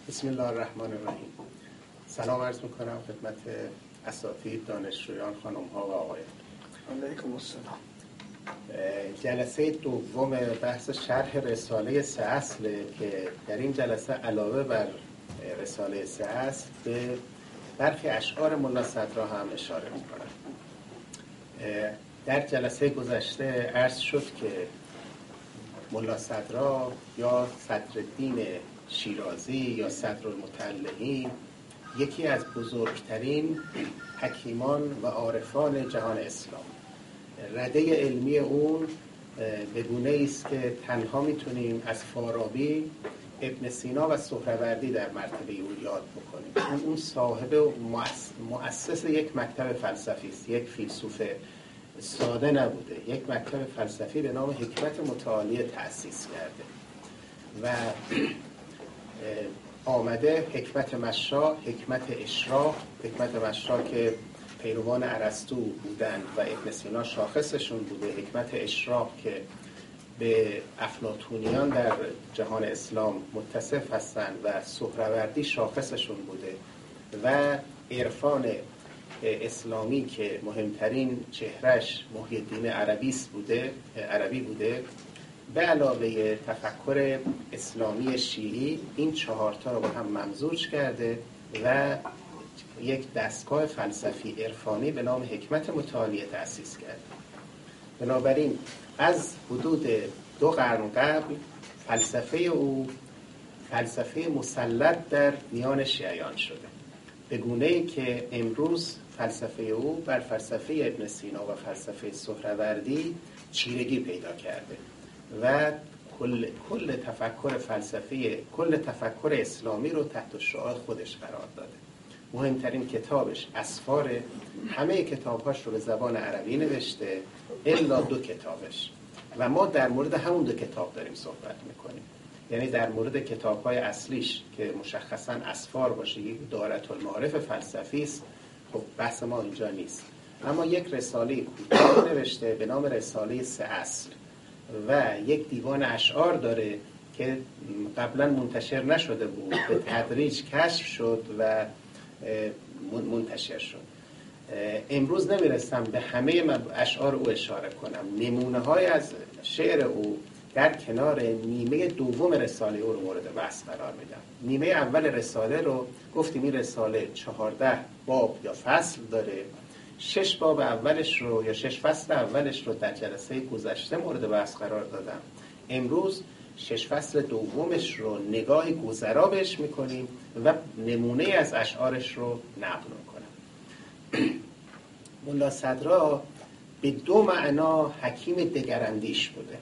بسم الله الرحمن الرحیم. سلام عرض میکنم خدمت اساتید، دانشجویان، خانم ها و آقایان. علیکم السلام. جلسه دوم بحث شرح رساله 3 اصله که در این جلسه علاوه بر رساله 3 اصل به برخی اشعار ملا صدرا هم اشاره میکنم. در جلسه گذشته عرض شد که ملا صدرا یا صدرالدین شیرازی یا صدرالمطلعین یکی از بزرگترین حکیمان و عارفان جهان اسلام، رده علمی اون به گونه است که تنها میتونیم از فارابی، ابن سینا و سهروردی در مرتبه او یاد بکنیم. اون صاحب و مؤسس یک مکتب فلسفی است، یک فیلسوف ساده نبوده، یک مکتب فلسفی به نام حکمت متعالیه تأسیس کرده و آمده حکمت مشا، حکمت اشراق، حکمت مشا که پیروان ارسطو بودن و ابن سینا شاخصشون بوده، حکمت اشراق که به افلاطونیان در جهان اسلام متصف هستند و سهروردی شاخصشون بوده و عرفان اسلامی که مهمترین چهرش محی الدین عربی بوده به علاوه تفکر اسلامی شیعی، این 4 رو با هم ممزوج کرده و یک دستگاه فلسفی عرفانی به نام حکمت متعالیه تأسیس کرده. بنابراین از حدود 2 قرن قبل فلسفه او فلسفه مسلط در میان شیعیان شده، به گونه‌ای که امروز فلسفه او بر فلسفه ابن سینا و فلسفه سهروردی چیرگی پیدا کرده و کل تفکر فلسفی، کل تفکر اسلامی رو تحت شعاع خودش قرار داده. مهمترین کتابش اسفار، همه کتابهاش رو به زبان عربی نوشته الا 2 کتابش و ما در مورد همون 2 کتاب داریم صحبت میکنیم. یعنی در مورد کتاب‌های اصلیش که مشخصاً اسفار باشه، یک دایره المعارف فلسفی است، خب بحث ما اینجا نیست. اما یک رساله کوتاه نوشته به نام رساله 3 اصل و یک دیوان اشعار داره که قبلا منتشر نشده بود، به تدریج کشف شد و منتشر شد. امروز نمیرسم به همه اشعار او اشاره کنم. نمونه های از شعر او در کنار نیمه دوم رساله او رو مورد بحث قرار میدم. نیمه اول رساله رو گفتیم این رساله 14 باب یا فصل داره. 6 باب اولش رو یا 6 فصل اولش رو در جلسه گذشته مورد بحث قرار دادم. امروز 6 فصل دومش رو نگاه گذرا بهش میکنیم و نمونه از اشعارش رو نقل میکنم. ملا صدرا به 2 معنا حکیم دگراندیش بوده.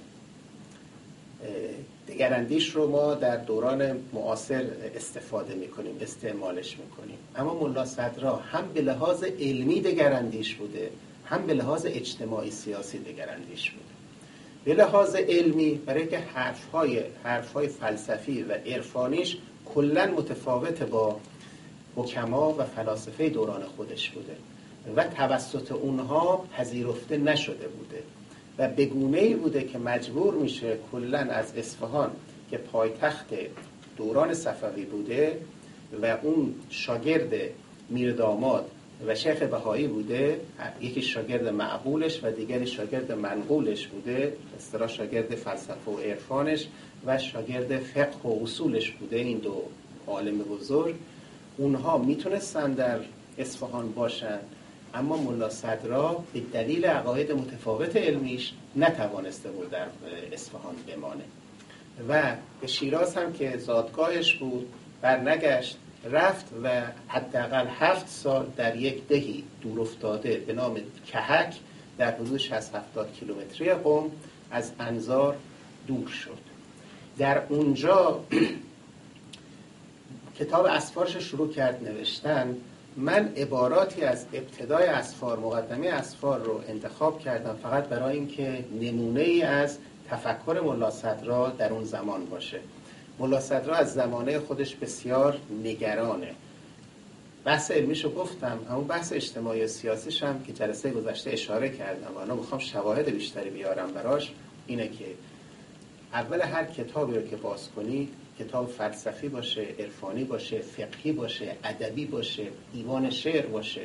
دگراندیش رو ما در دوران معاصر استفاده میکنیم، استعمالش میکنیم، اما ملا صدرا هم به لحاظ علمی دگراندیش بوده، هم به لحاظ اجتماعی سیاسی دگراندیش بوده. به لحاظ علمی برای که حرفهای فلسفی و عرفانیش کلاً متفاوت با حکما و فلاسفه دوران خودش بوده و توسط اونها پذیرفته نشده بوده و به گونه‌ای بوده که مجبور میشه کلاً از اصفهان که پایتخت دوران صفوی بوده و اون شاگرد میرداماد و شیخ بهایی بوده، یکی شاگرد معقولش و دیگری شاگرد منقولش بوده، اصطلاح شاگرد فلسفه و عرفانش و شاگرد فقه و اصولش بوده. این 2 عالم بزرگ اونها میتونستن در اصفهان باشن، اما ملا صدرا به دلیل عقاید متفاوت علمیش نتوانسته بود در اصفهان بمانه و به شیراز هم که زادگاهش بود برنگشت، رفت و حداقل 7 سال در یک دهی دور افتاده به نام کهک در حدود 60-70 کیلومتری قم از انظار دور شد. در اونجا کتاب اسفارش شروع کرد نوشتن. من عباراتی از ابتدای اسفار، مقدمه اسفار رو انتخاب کردم فقط برای اینکه نمونه‌ای از تفکر ملا صدرا در اون زمان باشه. ملا صدرا از زمانه خودش بسیار نگرانه. بحث علمیشو گفتم، همون بحث اجتماعی و سیاسیش هم که جلسه گذشته اشاره کردم و الان میخوام شواهد بیشتری بیارم براش. اینه که اول هر کتابی رو که باز کنید کتاب فلسفی باشه، عرفانی باشه، فقهی باشه، ادبی باشه، دیوان شعر باشه،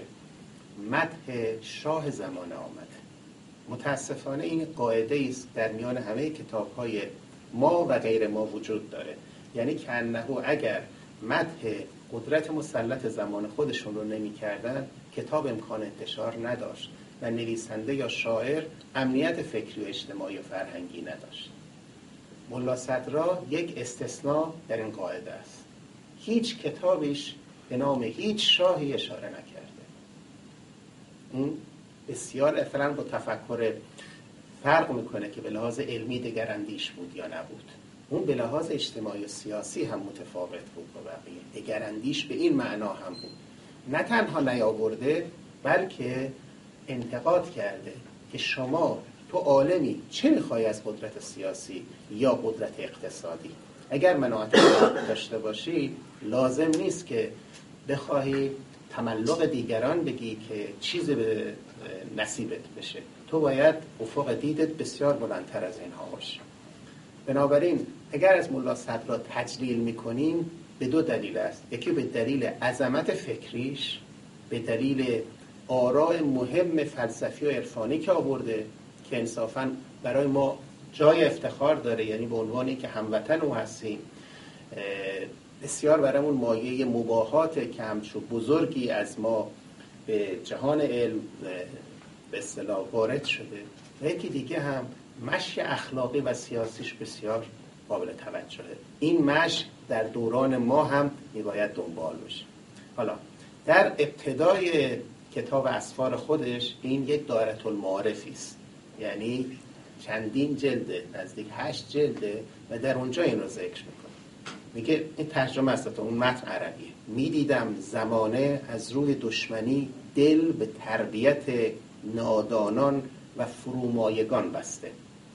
مدح شاه زمان آمده. متاسفانه این قاعده است در میان همه کتاب‌های ما و غیر ما وجود داره. یعنی که انه اگر مدح قدرت مسلط زمان خودشون رو نمی‌کردن، کتاب امکان انتشار نداشت و نویسنده یا شاعر امنیت فکری و اجتماعی و فرهنگی نداشت. ملا صدرا یک استثناء در این قاعده است. هیچ کتابش به نام هیچ شاهی اشاره نکرده. اون بسیار اثرا با تفکر فرق میکنه که به لحاظ علمی دگراندیش بود یا نبود. اون به لحاظ اجتماعی و سیاسی هم متفاوت بود با بقیه. دگراندیش به این معنا هم بود. نه تنها نیاورده بلکه انتقاد کرده که شما تو عالمی چه میخوای از قدرت سیاسی یا قدرت اقتصادی؟ اگر مناعت داشته باشی لازم نیست که بخواهی تملق دیگران بگی که چیزی به نصیبت بشه. تو باید افق دیدت بسیار بلندتر از اینها باشه. بنابراین اگر از ملا صدرا تجلیل میکنیم به دو دلیل است. یکی به دلیل عظمت فکریش، به دلیل آراء مهم فلسفی و عرفانی که آورده که انصافاً برای ما جای افتخار داره، یعنی به عنوانی که هموطن او هستیم بسیار برامون مایه مباهاته که همچون بزرگی از ما به جهان علم به اصطلاح وارد شده. و یکی دیگه هم مشی اخلاقی و سیاسیش بسیار قابل توجهه. این مش در دوران ما هم میباید دنبال بشه. حالا در ابتدای کتاب اسفار خودش این یک دایره المعارفی است، یعنی چندین جلده، نزدیک 8 جلده و در اونجا این رو ذکر میکنه. میگه این ترجمه است تا اون متن عربیه. میدیدم زمانه از روی دشمنی دل به تربیت نادانان و فرومایگان بسته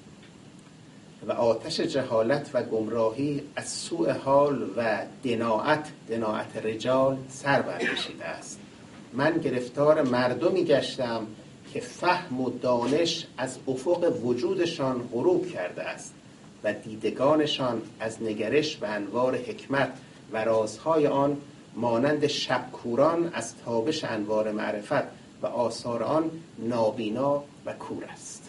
و آتش جهالت و گمراهی از سوء حال و دناعت رجال سر برکشیده است. من گرفتار مردمی گشتم که فهم و دانش از افق وجودشان غروب کرده است و دیدگانشان از نگرش به انوار حکمت و رازهای آن مانند شبکوران از تابش انوار معرفت و آثار آن نابینا و کور است.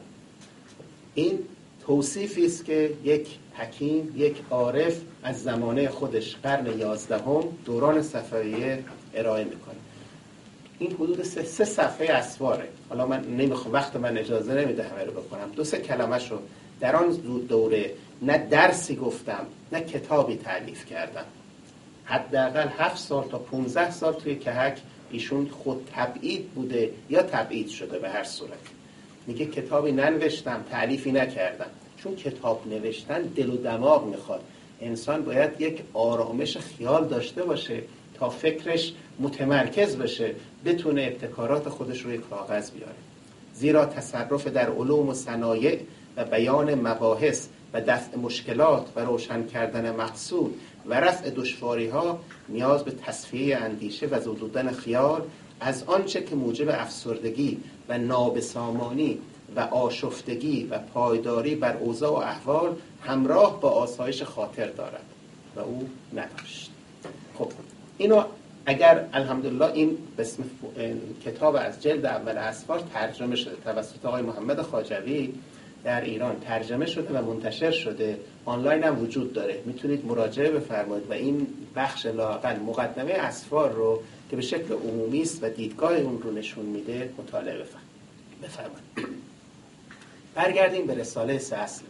این توصیفی است که یک حکیم، یک عارف از زمانه خودش قرن 11 دوران صفویه ارائه میکنه. این حدود 3 صفحه اسفاره. حالا من نمیخوام، وقت من اجازه نمیده همه رو بکنم. 2-3 کلمه‌شو در آن دوره نه درسی گفتم نه کتابی تألیف کردم. حداقل 7 سال تا 15 سال توی کهک ایشون خود تبعید بوده یا تبعید شده. به هر صورت میگه کتابی ننوشتم، تألیفی نکردم. چون کتاب نوشتن دل و دماغ میخواد. انسان باید یک آرامش خیال داشته باشه تا فکرش متمرکز بشه، بتونه ابتکارات خودش رو یک کاغذ بیاره. زیرا تصرف در علوم و صنایع و بیان مباحث و دفع مشکلات و روشن کردن مقصود و رفع دشواری‌ها نیاز به تصفیه اندیشه و زدودن خیال از آنچه که موجب افسردگی و نابسامانی و آشفتگی و پایداری بر اوضاع و احوال همراه با آسایش خاطر دارد و او نداشت. خب اینو اگر الحمدلله این بسم کتاب از جلد اول اسفار ترجمه شده توسط آقای محمد خواجوی در ایران، ترجمه شده و منتشر شده، آنلاین هم وجود داره، میتونید مراجعه بفرمایید و این بخش لااقل مقدمه اسفار رو که به شکل عمومی است و دیدگاه اون رو نشون میده مطالعه بفرمایید. برگردیم به رساله 3 اصل.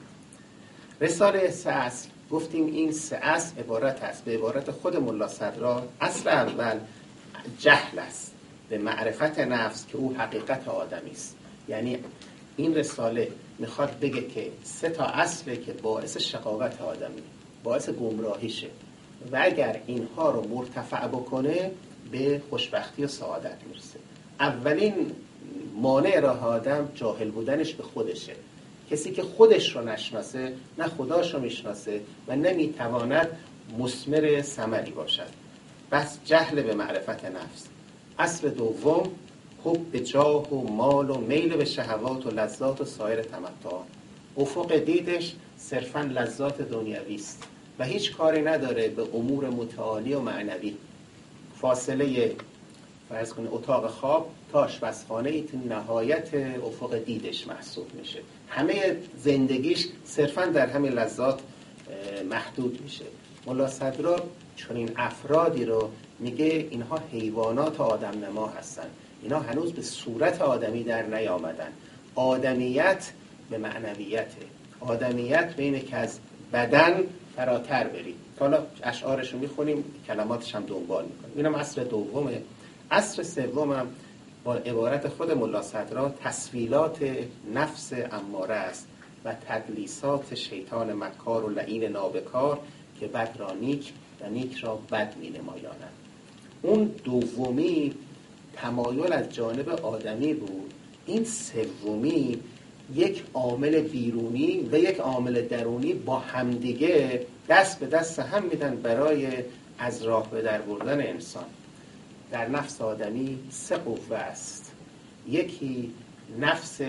رساله 3 اصل گفتیم این 3 اصل عبارت است به عبارت خود ملا صدرا. اصل اول جهل است به معرفت نفس که او حقیقت آدمی است. یعنی این رساله میخواد بگه که 3 تا اصله که باعث شقاوت آدمی، باعث گمراهیشه و اگر اینها رو مرتفع بکنه به خوشبختی و سعادت میرسه. اولین مانع راه آدم جاهل بودنش به خودشه. کسی که خودش رو نشناسه نه خداش رو میشناسه و نمیتواند مثمر ثمری باشد. بس جهل به معرفت نفس. اصل دوم حب به جاه و مال و میل به شهوات و لذات و سایر تمتع. افق دیدش صرفاً لذات دنیوی است و هیچ کاری نداره به امور متعالی و معنوی. فاصله فرض کنید اتاق خواب تا آشپزخانه ای تو نهایت افق دیدش محسوب میشه. همه زندگیش صرفا در همین لحظات محدود میشه. ملا صدرا چنین افرادی رو میگه اینها حیوانات آدم نما هستن، اینا هنوز به صورت آدمی در نیامدن. آدمیت به معنویته، آدمیت به اینه که از بدن فراتر بریم. حالا اشعارش رو میخونیم، کلماتش هم دنبال میکنیم. اینم عصر دومه. عصر سومم با عبارت خود ملا صدرا تسویلات نفس اماره است و تدلیسات شیطان مکار و لعین نابکار که بد را نیک و نیک را بد می نمایانند. اون دومی تمایل از جانب آدمی بود، این سومی یک عامل بیرونی و یک عامل درونی با همدیگه دست به دست هم میدن برای از راه به در بردن انسان. در نفس آدمی 3 قوه است. یکی نفس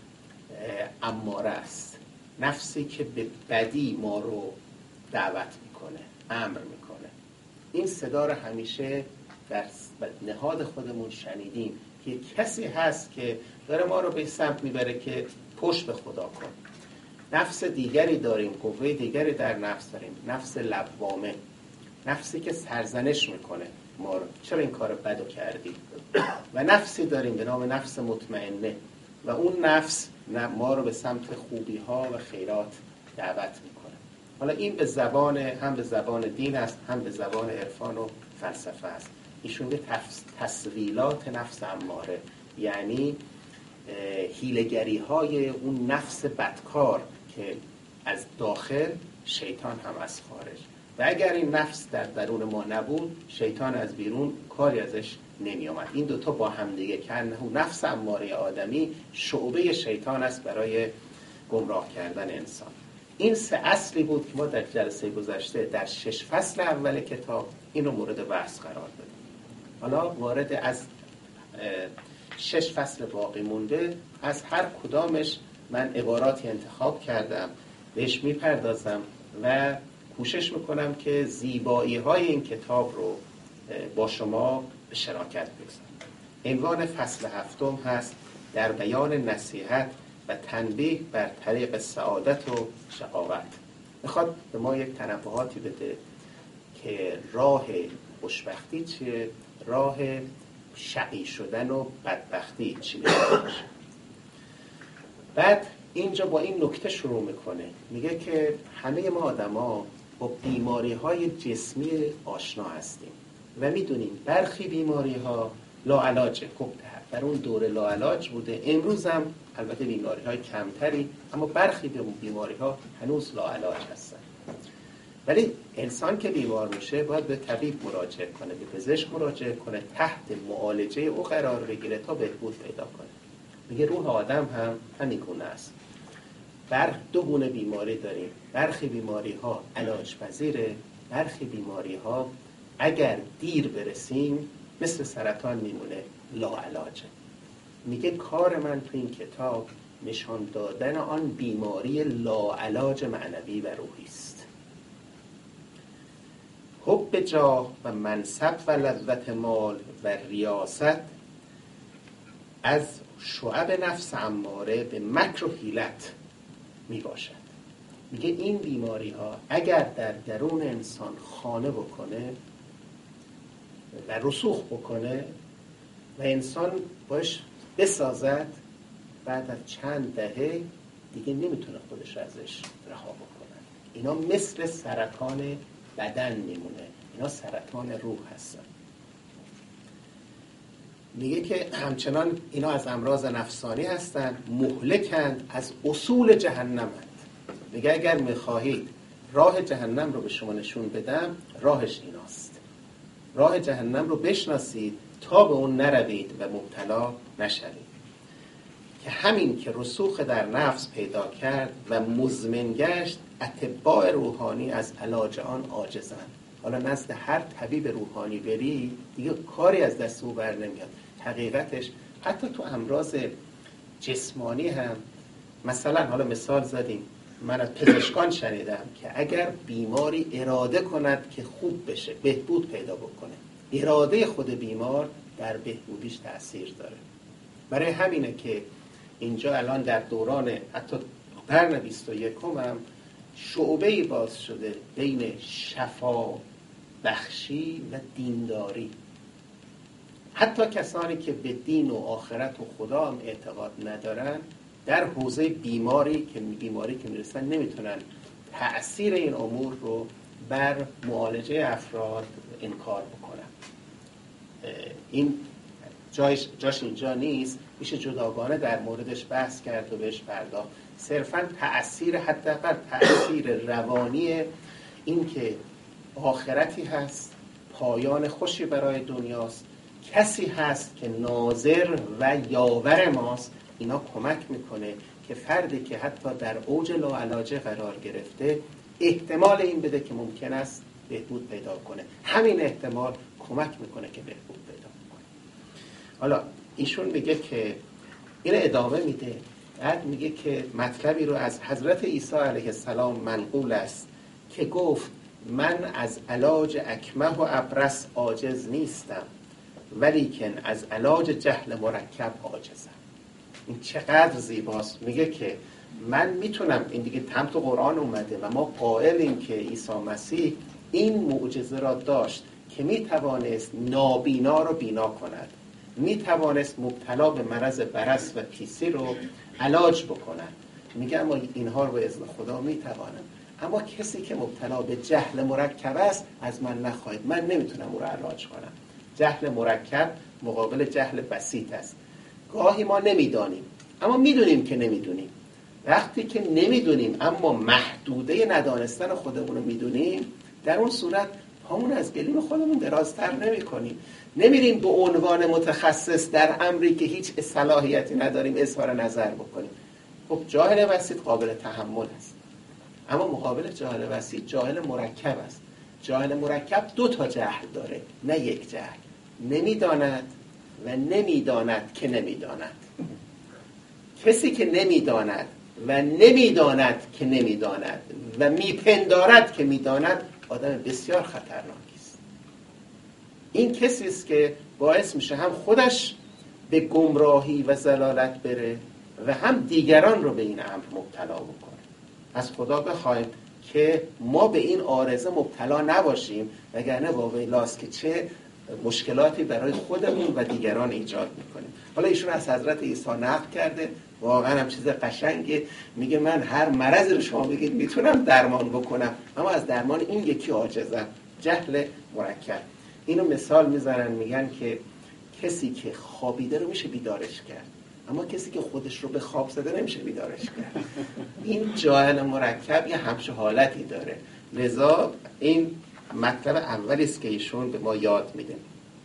اماره است، نفسی که به بدی ما رو دعوت میکنه، امر میکنه. این صدا رو همیشه در نهاد خودمون شنیدیم که کسی هست که داره ما رو به سمت میبره که پشت به خدا کن. نفس دیگری داریم، قوه دیگری در نفس داریم، نفس لوامه، نفسی که سرزنش میکنه ما رو، چرا این کار بدو کردی. و نفسی داریم به نام نفس مطمئنه و اون نفس ما رو به سمت خوبی ها و خیرات دعوت میکنه. حالا این به زبان، هم به زبان دین است، هم به زبان عرفان و فلسفه است. ایشون به تسویلات نفس اماره، یعنی حیله‌گری های اون نفس بدکار که از داخل، شیطان هم از خارج. و اگر این نفس در درون ما نبود، شیطان از بیرون کاری ازش نمی آمد. این دوتا با هم دیگه که نفس اماره آدمی شعبه شیطان است برای گمراه کردن انسان. این 3 اصلی بود که ما در جلسه گذشته در 6 فصل اول کتاب این رو مورد بحث قرار دادیم. حالا وارد از 6 فصل باقی مونده، از هر کدامش من عباراتی انتخاب کردم، بهش میپردازم و کوشش میکنم که زیبایی های این کتاب رو با شما به شراکت بگذارم. عنوان فصل 7 هست در بیان نصیحت و تنبیه بر طریق سعادت و شقاوت. میخواد به ما یک تنبیهاتی بده که راه خوشبختی چیه، راه شقی شدن و بدبختی چیه. بعد اینجا با این نکته شروع میکنه، میگه که همه ما آدما با بیماری های جسمی آشنا هستیم و میدونیم برخی بیماری ها لاعلاجه. خب در اون دوره لاعلاج بوده، امروز هم البته بیماری های کمتری، اما برخی بیماری ها هنوز لاعلاج هستن. ولی انسان که بیمار میشه باید به طبیب مراجعه کنه، به پزشک مراجعه کنه، تحت معالجه او قرار بگیره تا بهبود پیدا کنه. میگه روح آدم هم همین گونه است. 2 گونه بیماری داریم. برخی بیماری ها علاج پذیره، برخی بیماری ها اگر دیر برسیم مثل سرطان میمونه، لاعلاجه. میگه کار من تو این کتاب نشان دادن آن بیماری لاعلاج معنوی و روحی است. حب جاه و منصب و لذت مال و ریاست از شعب نفس اماره به مکر و حیلت می باشد. میگه این بیماری ها اگر در درون انسان خانه بکنه و رسوخ بکنه و انسان باش بسازد، بعد از چند دهه دیگه نمیتونه خودش ازش رها بکنه. اینا مثل سرطان بدن میمونه، اینا سرطان روح هستن. میگه که همچنان اینا از امراض نفسانی هستن، مهلکند، از اصول جهنمند. میگه اگر میخواهید راه جهنم رو به شما نشون بدم، راهش ایناست. راه جهنم رو بشناسید تا به اون نروید و مبتلا نشوید. که همین که رسوخ در نفس پیدا کرد و مزمن گشت، اتباع روحانی از علاج آن عاجزند. حالا نزد هر طبیب روحانی بری دیگه کاری از دست او بر نمیاد. حقیقتش حتی تو امراض جسمانی هم، مثلا حالا مثال زدیم من از پزشکان شنیدم که اگر بیماری اراده کند که خوب بشه، بهبود پیدا بکنه، اراده خود بیمار در بهبودیش تأثیر داره. برای همینه که اینجا الان در دوران حتی قرن 21 هم شعبه‌ای باز شده بین شفا بخشی و دینداری. حتی کسانی که به دین و آخرت و خدا هم اعتقاد ندارن، در حوزه بیماری که میرسن نمیتونن تأثیر این امور رو بر معالجه افراد انکار بکنن. این جاش اینجا نیست، میشه جداگانه در موردش بحث کرد و بهش پرداخت. صرفاً تأثیر، حداقل تأثیر روانی این که آخرتی هست، پایان خوشی برای دنیاست، کسی هست که ناظر و یاور ماست، اینا کمک میکنه که فردی که حتی در اوج لاعلاجه قرار گرفته احتمال این بده که ممکن است بهبود پیدا کنه. همین احتمال کمک میکنه که بهبود پیدا کنه. حالا ایشون میگه که این ادامه میده، بعد میگه که مطلبی رو از حضرت عیسی علیه السلام منقول است که گفت من از علاج اکمه و ابرص عاجز نیستم، ولیکن از علاج جهل مرکب عاجزم. این چقدر زیباست. میگه که من میتونم، این دیگه هم تو قرآن اومده و ما قائلیم که عیسی مسیح این معجزه را داشت که میتوانست نابینا رو بینا کند، میتوانست مبتلا به مرض برص و پیسی رو علاج بکند. میگه اما اینها رو به اذن خدا میتوانم، اما کسی که مبتلا به جهل مرکب است از من نخواهید، من نمیتونم او رو علاج کنم. جهل مرکب مقابل جهل بسیط است. گاهی ما نمیدانیم اما میدونیم که نمیدونیم. وقتی که نمیدونیم اما محدوده ندانستن خودمون رو میدونیم، در اون صورت پامون از گلیم خودمون درازتر نمی کنیم، نمیریم به عنوان متخصص در امری که هیچ صلاحیتی نداریم اظهار نظر بکنیم. خب جاهل بسیط قابل تحمل است، اما مقابل جاهل بسیط جاهل مرکب است. جاهل مرکب 2 تا جهل داره، نه یک جهل. نمیداند و نمیداند که نمیداند. کسی که نمیداند و نمیداند که نمیداند و میپندارد که میداند آدم بسیار خطرناکی است. این کسی است که باعث میشه هم خودش به گمراهی و ضلالت بره و هم دیگران رو به این امر مبتلا بکنه. از خدا بخوایم که ما به این عارضه مبتلا نباشیم، وگرنه واویلاست که چه مشکلاتی برای خودمون و دیگران ایجاد میکنیم. حالا ایشون از حضرت عیسی نقل کرده، واقعا هم چیز قشنگه. میگه من هر مرضی رو شما بگید میتونم درمان بکنم، اما از درمان این یکی عاجزم، جهل مرکب. اینو مثال میزنن، میگن که کسی که خوابیده رو میشه بیدارش کرد، اما کسی که خودش رو به خواب زده نمیشه بیدارش کرد. این جهل مرکب یه همچه حالتی داره. لذا این مطلب اولی است که ایشون به ما یاد میده.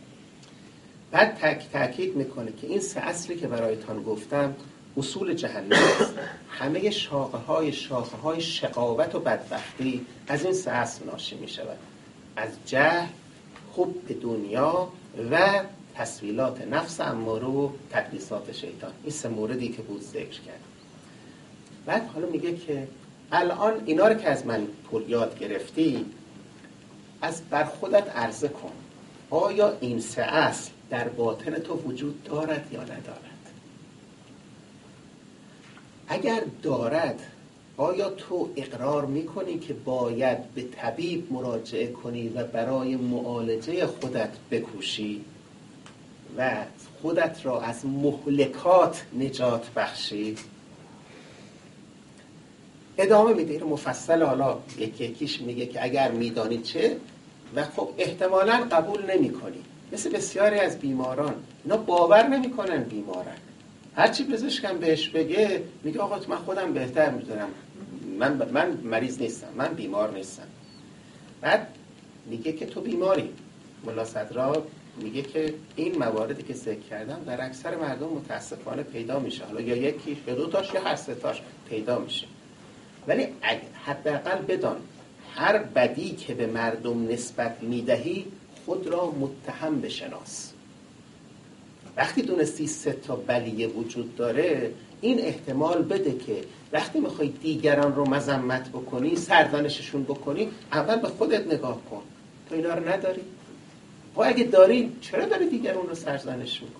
بعد تاکید میکنه که این 3 اصلی که برایتان گفتم اصول جهنم است. همه شاخه های شقاوت و بدبختی از این 3 اصل ناشی میشود: از جهل، حب دنیا و تسویلات نفس اماره و تدلیسات شیطان. این 3 موردی که بود ذکر کرد. بعد حالا میگه که الان اینا رو که از من یاد گرفتی، از بر خودت عرضه کن، آیا این 3 اصل در باطن تو وجود دارد یا ندارد؟ اگر دارد، آیا تو اقرار میکنی که باید به طبیب مراجعه کنی و برای معالجه خودت بکوشی و خودت را از مهلکات نجات بخشی؟ ادامه میده، این مفصل حالا یکیش میگه که اگر میدانی چه، و خب احتمالاً قبول نمی کنی. مثل بسیاری از بیماران، اینا باور نمی کنن بیمارن. هرچی پزشکم بهش بگه میگه آقا من خودم بهتر میدونم، من مریض نیستم، من بیمار نیستم. بعد میگه که تو بیماری. ملا صدرا میگه که این مواردی که ذکر کردم در اکثر مردم متاسفانه پیدا میشه، حالا یا یکی یا 2 تاش یا هر 3 تاش پیدا میشه. ولی حداقل بدان هر بدی که به مردم نسبت میدهی خود را متهم بشناس. وقتی دونستی 3 تا بلیه وجود داره، این احتمال بده که وقتی میخوای دیگران رو مذمت بکنی، سرزنششون بکنی، اول به خودت نگاه کن. تو اینا رو نداری؟ و اگه داری چرا داری دیگران رو سرزنش میکنی؟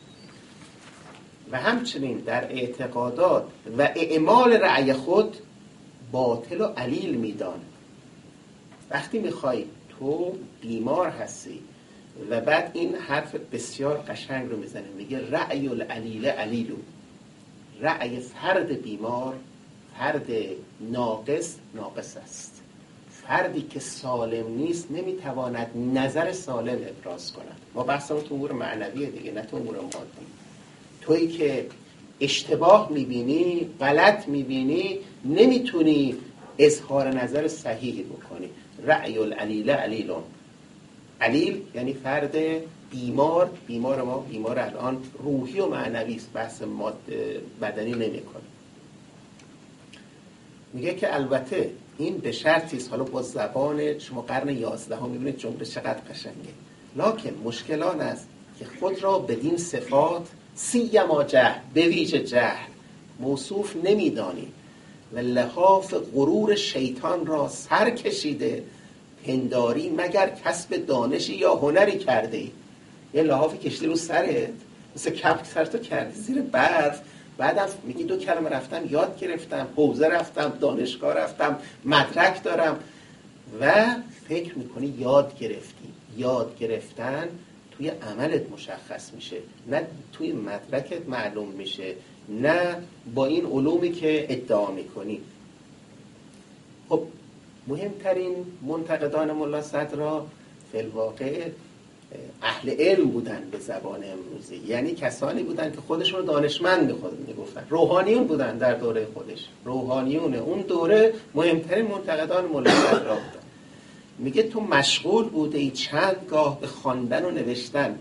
و همچنین در اعتقادات و اعمال رأی خود باطل و علیل میدان. وقتی میخوای تو بیمار هستی و بعد این حرف بسیار قشنگ رو میزنه، میگه رأی العلیل علیلو، رأی فرد بیمار فرد ناقص است. فردی که سالم نیست نمیتواند نظر سالم ابراز کند. ما بحثمون تو امور معنویه دیگه، نه تو امور مادی. تویی که اشتباه میبینی، غلط میبینی، نمیتونی اظهار نظر صحیحی بکنی. رأی العلیل علیلون. علیل یعنی فرد بیمار. بیمار ما بیمار الان روحی و معنوی است، بحث بدنی نمیکنه. میگه که البته این به شرطی است، حالا با زبان شما قرن 11 میبینید جمله چقدر قشنگه، لکن مشکل آن است که خود را بدین صفات سیما جهل، به ویژه جهل موصوف نمیدانی و لحاف غرور شیطان را سر کشیده پنداری مگر کسب دانشی یا هنری کرده ای. یه لحافی کشیده رو سرت، مثل کپک سرتو کردی زیر برف، بعدم میگی 2 کلمه رفتم یاد گرفتم، حوزه رفتم، دانشگاه رفتم، مدرک دارم و فکر میکنی یاد گرفتی. یاد گرفتن توی عملت مشخص میشه، نه توی مدرکت معلوم میشه، نه با این علومی که ادعا میکنی. خب مهمترین منتقدان ملا صدرا فی الواقع اهل علم بودن به زبان امروزی، یعنی کسانی بودن که خودشون دانشمند میگفتن، روحانیون بودن در دوره خودش. روحانیون اون دوره مهمترین منتقدان ملا صدرا بودن. میگه تو مشغول بوده ای چند گاه به خواندن و نوشتن،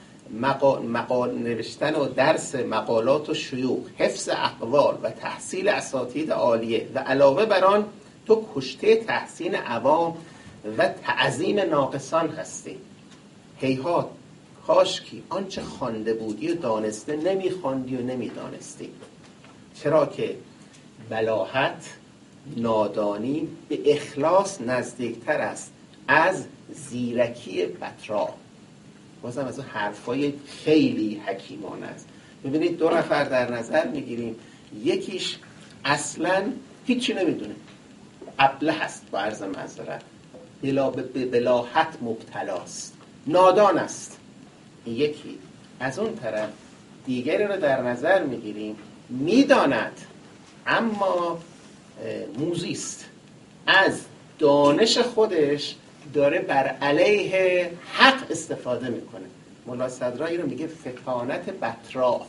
نوشتن و درس مقالات و شیوخ، حفظ اقوال و تحصیل اساتید عالیه و علاوه بر آن تو کشته تحسین عوام و تعظیم ناقصان هستی. هیهات کاشکی آنچه خوانده بودی و دانسته نمیخواندی و نمیدانستی، چرا که بلاهت نادانی به اخلاص نزدیکتر است از زیرکی بطرا. بازم از اون حرفای خیلی حکیمانه است. ببینید 2 نفر در نظر میگیریم، یکیش اصلا هیچی نمیدونه، ابله هست، با عرض معذرت به بلاهت مبتلاست، نادان است. یکی از اون طرف دیگری رو در نظر میگیریم میداند اما موذیست، از دانش خودش داره بر علیه حق استفاده میکنه. ملا صدرایی رو میگه فتانت بطرا.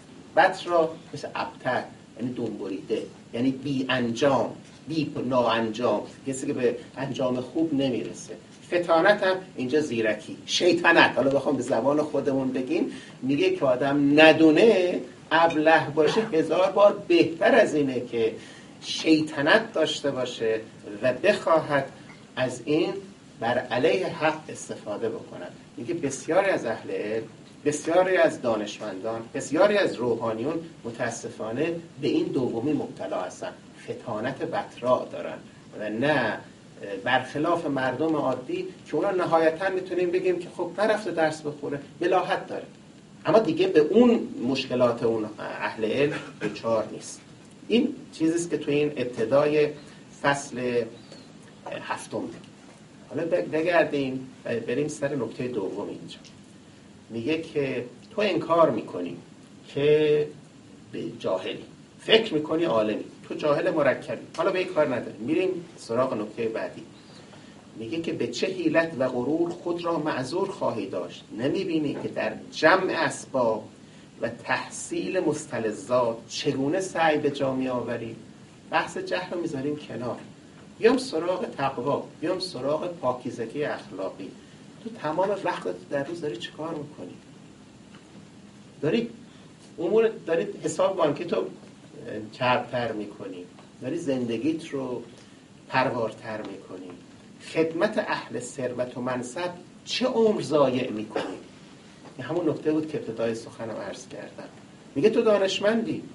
بطرا مثل ابتر، یعنی دنبریده، یعنی بی انجام، بی ناانجام، کسی که به انجام خوب نمیرسه. فتانت هم اینجا زیرکی، شیطنت. حالا بخوام به زبان خودمون بگیم، میگه که آدم ندونه ابله باشه 1000 بار بهتر از اینه که شیطنت داشته باشه و بخواهد از این بر علیه حق استفاده بکنند. میگه بسیاری از اهل علم، بسیاری از دانشمندان، بسیاری از روحانیون متاسفانه به این دومی مبتلا هستن، فتانت بطرا دارن و نه برخلاف مردم عادی که اونا نهایتا میتونیم بگیم که خب نرفته درس بخوره، بلاهت داره، اما دیگه به اون مشکلات اون اهل علم دچار نیست. این چیزیست که تو این ابتدای فصل 7. حالا بگردیم بریم سر نکته دوم. اینجا میگه که تو انکار میکنی که به جاهلی، فکر میکنی عالمی، تو جاهل مرکبی. حالا به این کار نداریم، میریم سراغ نکته بعدی. میگه که به چه حیلت و غرور خود را معذور خواهی داشت، نمیبینی که در جمع اسباب و تحصیل مستلزات چگونه سعی به جا میآوری؟ بحث جهل رو میذاریم کنار، بیام سراغ تقوا، بیام سراغ پاکیزگی اخلاقی. تو تمام وقتت در روز داری چه کار میکنی؟ داری حساب بانکی تو چربتر میکنی، داری زندگیت رو پروارتر میکنی، خدمت اهل ثروت و منصب چه عمر ضایع میکنی؟ این همون نکته بود که ابتدای سخنم عرض کردم. میگه تو دانشمندی،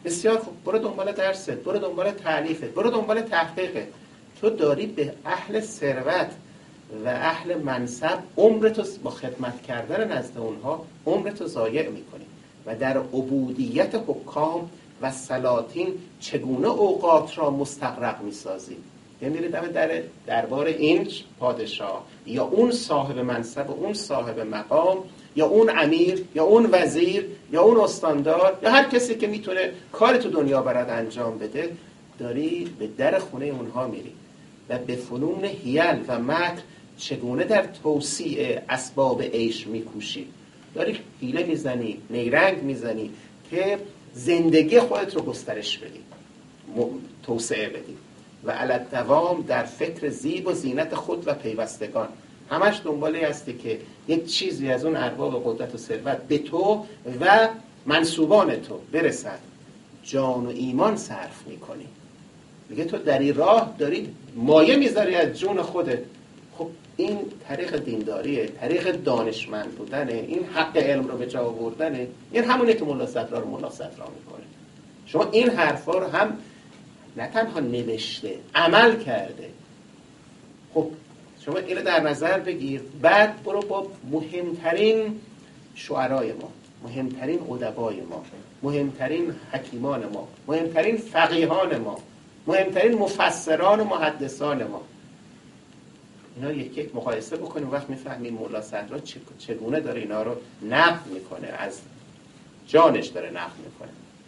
بسیار خوب، برو دنبال درست، برو دنبال تعلیفت، برو دنبال تحقیقت. تو داری به اهل ثروت و اهل منصب عمرتو با خدمت کردن نزد اونها عمرتو ضایع میکنی و در عبودیت حکام و سلاطین چگونه اوقات را مستغرق میسازی. یعنی میری در دربار این پادشاه یا اون صاحب منصب و اون صاحب مقام یا اون امیر یا اون وزیر یا اون استاندار یا هر کسی که میتونه کار تو دنیا برات انجام بده، داری به در خونه اونها میری و به فنون حیل و مکر چگونه در توسیع اسباب عیش میکوشی. داری حیله میزنی، نیرنگ میزنی که زندگی خودت رو گسترش بدی، توسعه بدی و علت دوام در فکر زیب و زینت خود و پیوستگان. همش دنبالی هستی که یک چیزی از اون ارباب قدرت و ثروت به تو و منسوبان تو برسد. جان و ایمان صرف میکنی. میگه تو در این راه داری مایه میذاری از جون خودت. خب این طریق دینداریه، طریق دانشمند بودنه، این حق علم رو به جا آوردنه. این همونه که ملا صدرا رو ملا صدرا میکنه. شما این حرفا رو هم نه تنها نوشته، عمل کرده. خب شما اینو در نظر بگیر، بعد برو با مهمترین شعرای ما، مهمترین ادبای ما، مهمترین حکیمان ما، مهمترین فقیهان ما، مهمترین مفسران و محدثان ما، اینا یک یک مقایسه بکنیم. وقت میفهمیم مولا صدرا چگونه داره اینا رو نقد میکنه، از جانش داره نقد میکنه.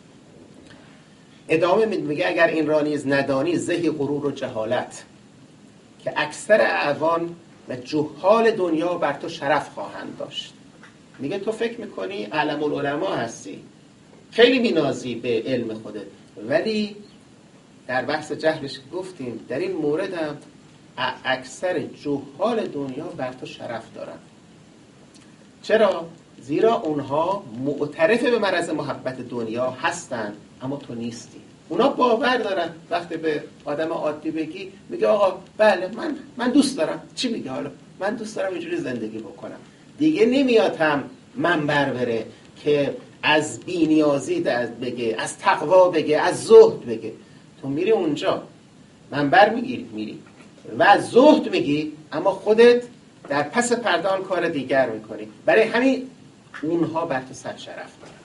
ادامه میگه اگر این را نیز ندانی زهی غرور و جهالت که اکثر اعوان و جهال دنیا بر تو شرف خواهند داشت. میگه تو فکر میکنی علم العلماء هستی، خیلی مینازی به علم خودت، ولی در بحث جهلش گفتیم در این مورد هم اکثر جهال دنیا بر تو شرف دارن. چرا؟ زیرا اونها معترف به مرض محبت دنیا هستن اما تو نیستی. اونا باور دارن وقتی به آدم عادی بگی میگه آقا بله من دوست دارم. چی میگه حالا؟ من دوست دارم اینجوری زندگی بکنم. دیگه نمیاد هم منبر بره که از بی‌نیازی بگه، از تقوا بگه، از زهد بگه. تو میری اونجا منبر میری و از زهد میگی اما خودت در پس پرده آن کار دیگر میکنی. برای همین اونها بر تو صد شرف دارن.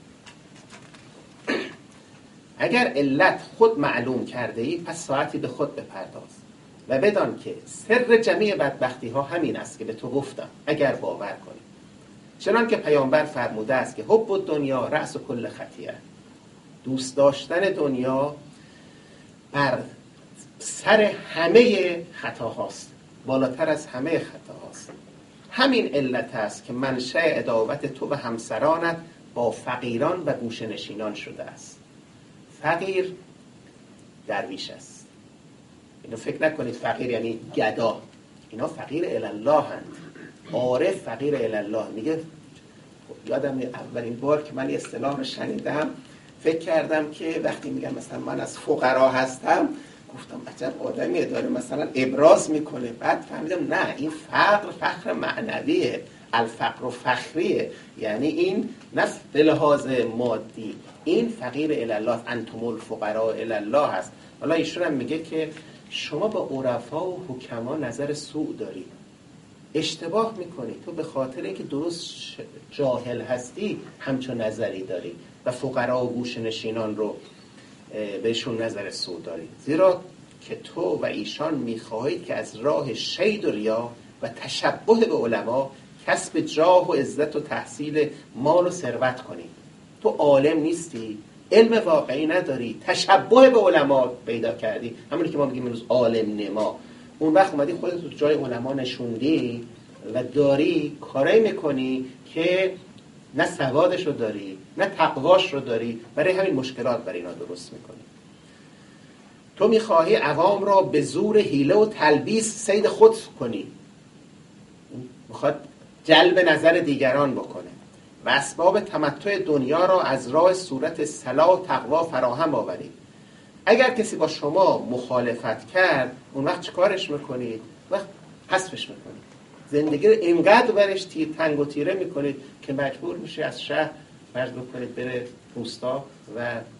اگر علت خود معلوم کرده ای پس ساعتی به خود بپرداز و بدان که سر جمیع بدبختی ها همین است که به تو گفتم اگر باور کنی. چنان که پیامبر فرموده است که حب الدنیا رأس کل خطیئه، دوست داشتن دنیا بر سر همه خطاهاست، بالاتر از همه خطاهاست. همین علت است که منشأ عداوت تو و همسرانت با فقیران و گوشه‌نشینان شده است. فقیر درویش است. اینو فکر نکنید فقیر یعنی گدا. اینا فقیر الله هند. عارف فقیر الله. میگه یادم اولین بار که من اصطلاح رو شنیدم فکر کردم که وقتی میگم مثلا من از فقرا هستم، گفتم عجب آدمی داره مثلا ابراز میکنه. بعد فهمیدم نه، این فقر معنویه، الفقر فخریه. یعنی این نه به لحاظ مادی، این فقیر الله، انتم الفقراء الله هست. حالا ایشون هم میگه که شما با عرفا و حکما نظر سوء داری، اشتباه میکنی. تو به خاطر اینکه درست جاهل هستی همچون نظری داری و فقرا و گوشه‌نشینان رو بهشون نظر سوء داری. زیرا که تو و ایشان میخواهید که از راه شید و ریا و تشبه به علما کسب جاه و عزت و تحصیل مال و ثروت کنید. تو عالم نیستی، علم واقعی نداری، تشبه به علما پیدا کردی، همونی که ما میگیم امروز عالم نما. اون وقت اومدی خودت تو جای علما نشوندی و داری کاری میکنی که نه سوادش رو داری نه تقواش رو داری. برای همین مشکلات برای اینا درست میکنی. تو میخواهی عوام را به زور حیله و تلبیس صید خود کنی، میخواد جلب نظر دیگران بکنه و اسباب تمتع دنیا را از راه صورت صلاح و تقوا فراهم آورید. اگر کسی با شما مخالفت کرد اون وقت چه کارش میکنید؟ وقت حذفش میکنید. زندگی رو اینقدر برش تنگ و تیره میکنید که مجبور میشه از شهر فرض بکنید بره روستا و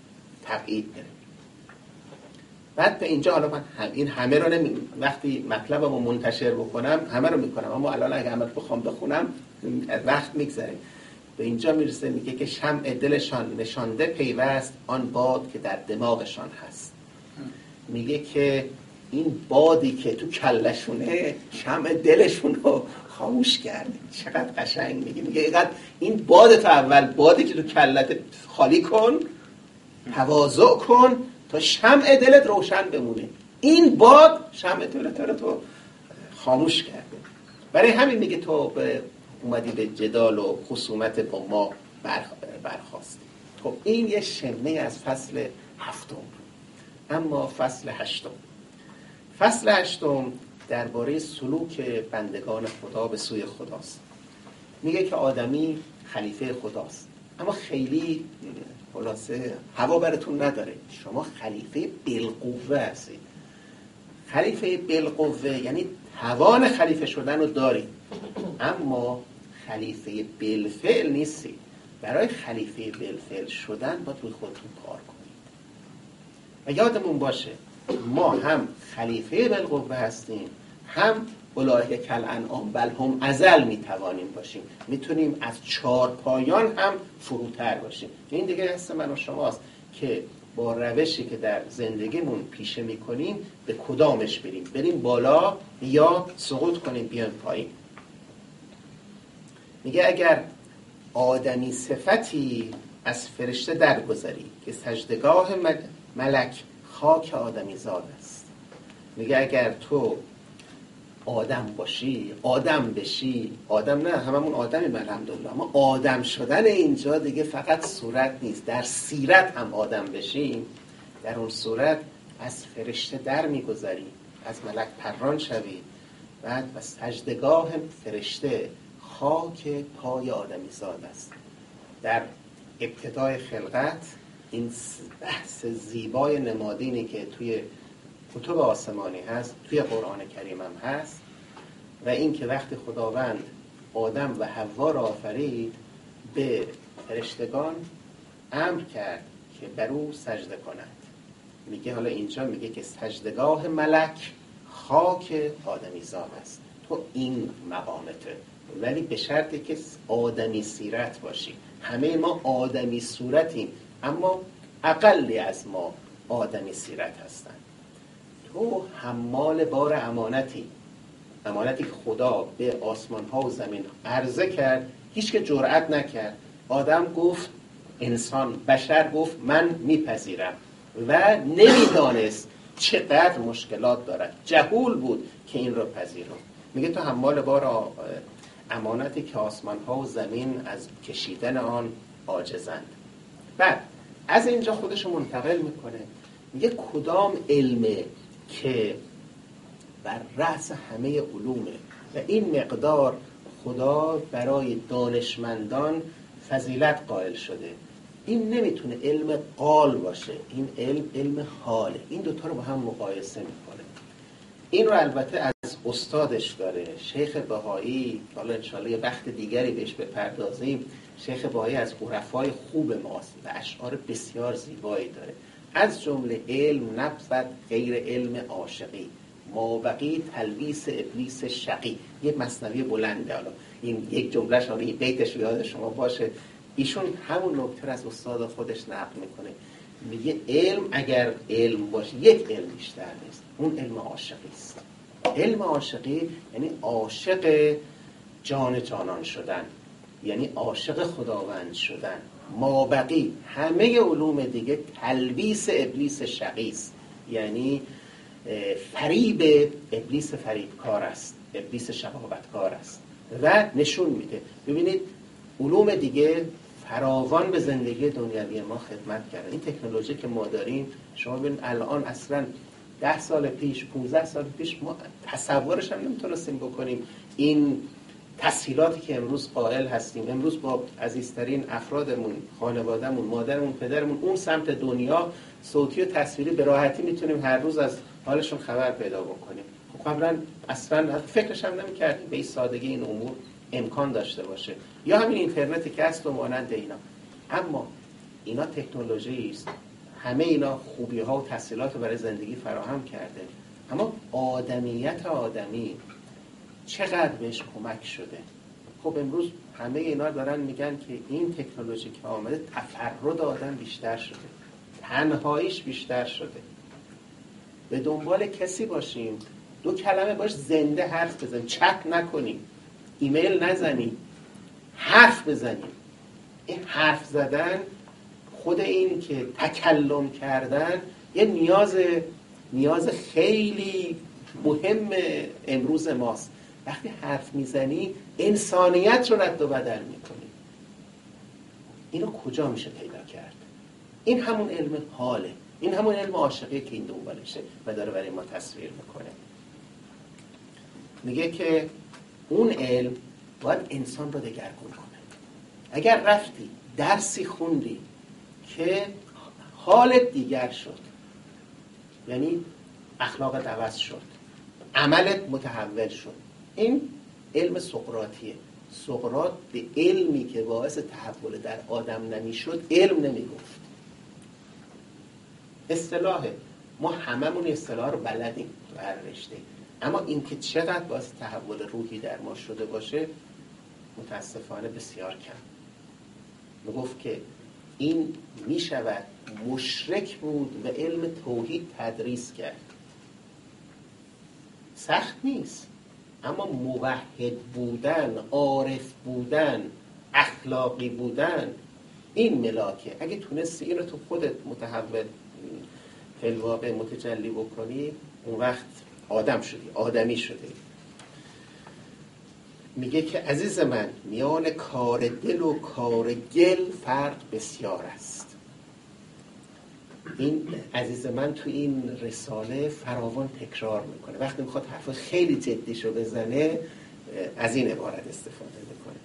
تبعید بره. بعد به اینجا حالا من این همه رو وقتی مطلبمو منتشر بکنم همه رو میکنم، اما الان اگه همه رو بخوام بخونم وقت میگذره. به اینجا میرسه میگه که شمع دلشان نشانده پیوست آن باد که در دماغشان هست. میگه که این بادی که تو کلشونه شمع دلشون رو خاموش کرده. چقدر قشنگ میگه اینقدر این باد تو اول بادی که تو کلت خالی کن، تواضع کن تا شمع دلت روشن بمونه. این باد شمع دلت رو تو خاموش کرده. برای همین میگه تو اومدی به جدال و خصومت با ما برخاستی. خب این یه شمه از فصل 7. اما فصل 8. فصل 8 درباره سلوک بندگان خدا به سوی خداست. میگه که آدمی خلیفه خداست، اما خیلی خلاصه هوا براتون نداره. شما خلیفه بالقوه هستید. خلیفه بالقوه یعنی توان خلیفه شدن رو دارید، اما خلیفه بالفعل نیستید. برای خلیفه بالفعل شدن باید روی خودتون کار کنید. و یادمون باشه ما هم خلیفه بالقوه هستیم، هم اولئک کالانعام بل هم اضل میتوانیم باشیم. میتونیم از 4 پایان هم فروتر باشیم. این دیگه حس من و شماست که با روشی که در زندگیمون پیشه میکنیم به کدامش بریم بالا یا سقوط کنیم بیایم پایین. میگه اگر آدمی صفتی از فرشته درگذری که سجدگاه ملک خاک آدمی زاد است. میگه اگر تو آدم باشی، آدم بشی، آدم نه هممون آدمیم الحمدلله، اما آدم شدن اینجا دیگه فقط صورت نیست، در سیرت هم آدم بشیم، در اون صورت از فرشته در میگذری، از ملک پران شوی. بعد و سجدگاه فرشته خاک پای آدمی زاد است. در ابتدای خلقت این بحث زیبای نمادینی که توی کتب آسمانی هست، توی قرآن کریم هم هست، و این که وقتی خداوند آدم و حوا را آفرید به فرشتگان امر کرد که بر او سجده کنند. میگه حالا اینجا میگه که سجدگاه ملک خاک آدمی زاد است. تو این مقامته، ولی به شرطی که آدمی سیرت باشی. همه ما آدمی صورتیم، اما اقلی از ما آدمی سیرت هستن. تو حمال بار امانتی که خدا به آسمان ها و زمین عرضه کرد، هیچ که جرأت نکرد. آدم گفت، انسان بشر گفت من میپذیرم و نمیدانست چقدر مشکلات دارد، جهول بود که این رو پذیرم. میگه تو حمال بار امانتی که آسمان ها و زمین از کشیدن آن عاجزند. بعد از اینجا خودشو منتقل میکنه، میگه کدام علمه که بر رأس همه علومه و این مقدار خدا برای دانشمندان فضیلت قائل شده. این نمیتونه علم قال باشه، این علم حاله. این دوتا رو با هم مقایسه میکنه. این رو البته از استادش داره، شیخ بهایی. حالا انشاءالله یه وقت دیگری بهش بپردازیم. شیخ بهایی از عرفای خوب ماست و اشعار بسیار زیبایی داره. از جمله علم نبود غیر علم عاشقی، ما بقی تلبیس ابلیس شقی. یه مثنوی بلنده. حالا این یک جملهش، حالا این بیتش یاد شما باشه. ایشون همون نکته از استاد خودش نقل میکنه. میگه علم اگر علم باشه، یک علم بیشتر نیست، اون علم عاشقی است. علم عاشقی یعنی عاشق جان جانان شدن، یعنی عاشق خداوند شدن. ما بقی همه علوم دیگه تلبیس ابلیس شقی است، یعنی فریب ابلیس فریبکار است، ابلیس شقاوتکار است و نشون میده. ببینید علوم دیگه فراوان به زندگی دنیوی ما خدمت کردن. این تکنولوژی که ما داریم، شما ببینید الان اصلا 10 سال پیش 15 سال پیش ما تصورش هم نمیتونستیم بکنیم این تسهیلاتی که امروز قائل هستیم. امروز با عزیزترین افرادمون، خانوادهمون، مادرمون، پدرمون اون سمت دنیا، صوتی و تصویری به راحتی میتونیم هر روز از حالشون خبر پیدا بکنیم. خب قبلا اصلا فکرش هم نمی‌کردیم به این سادگی این امور امکان داشته باشه. یا همین اینترنتی که هست و مانند اینا. اما اینا تکنولوژی است. همه اینا خوبی ها و تحصیلات رو برای زندگی فراهم کرده، اما آدمیت آدمی چقدر بهش کمک شده؟ خب امروز همه اینا دارن میگن که این تکنولوژی که آمده تفرد آدم بیشتر شده، تنهاییش بیشتر شده. به دنبال کسی باشیم، 2 کلمه باش زنده حرف بزنیم، چت نکنیم، ایمیل نزنیم، حرف بزنیم. این حرف زدن، خود این که تکلم کردن یه نیاز خیلی مهم امروز ماست. وقتی حرف میزنی انسانیت رو رد و بدل میکنی. اینو کجا میشه پیدا کرد؟ این همون علم حاله، این همون علم عاشقی که این دنبالشه و داره برای ما تصویر میکنه. میگه که اون علم باید انسان رو دگرگون کنه. اگر رفتی درسی خوندی که حالت دیگر شد، یعنی اخلاقت عوض شد، عملت متحول شد، این علم سقراطیه. سقراط به علمی که باعث تحول در آدم نمیشد علم نمیگفت. اصطلاحه، ما هممون اصطلاح رو بلدیم تو هر رشته، اما این که چقدر باعث تحول روحی در ما شده باشه متاسفانه بسیار کم. میگفت که این میشود مشرک بود و علم توحید تدریس کرد. سخت نیست، اما موحد بودن، عارف بودن، اخلاقی بودن، این ملاکه. اگه تونستی این رو تو خودت متحول فی الواقع متجلی بکنی، اون وقت آدم شدی، آدمی شدی. میگه که عزیز من، میان کار دل و کار گل فرق بسیار است. این عزیز من تو این رساله فراوان تکرار میکنه. وقتی میخواد حرف خیلی جدیشو بزنه از این عبارت استفاده میکنه.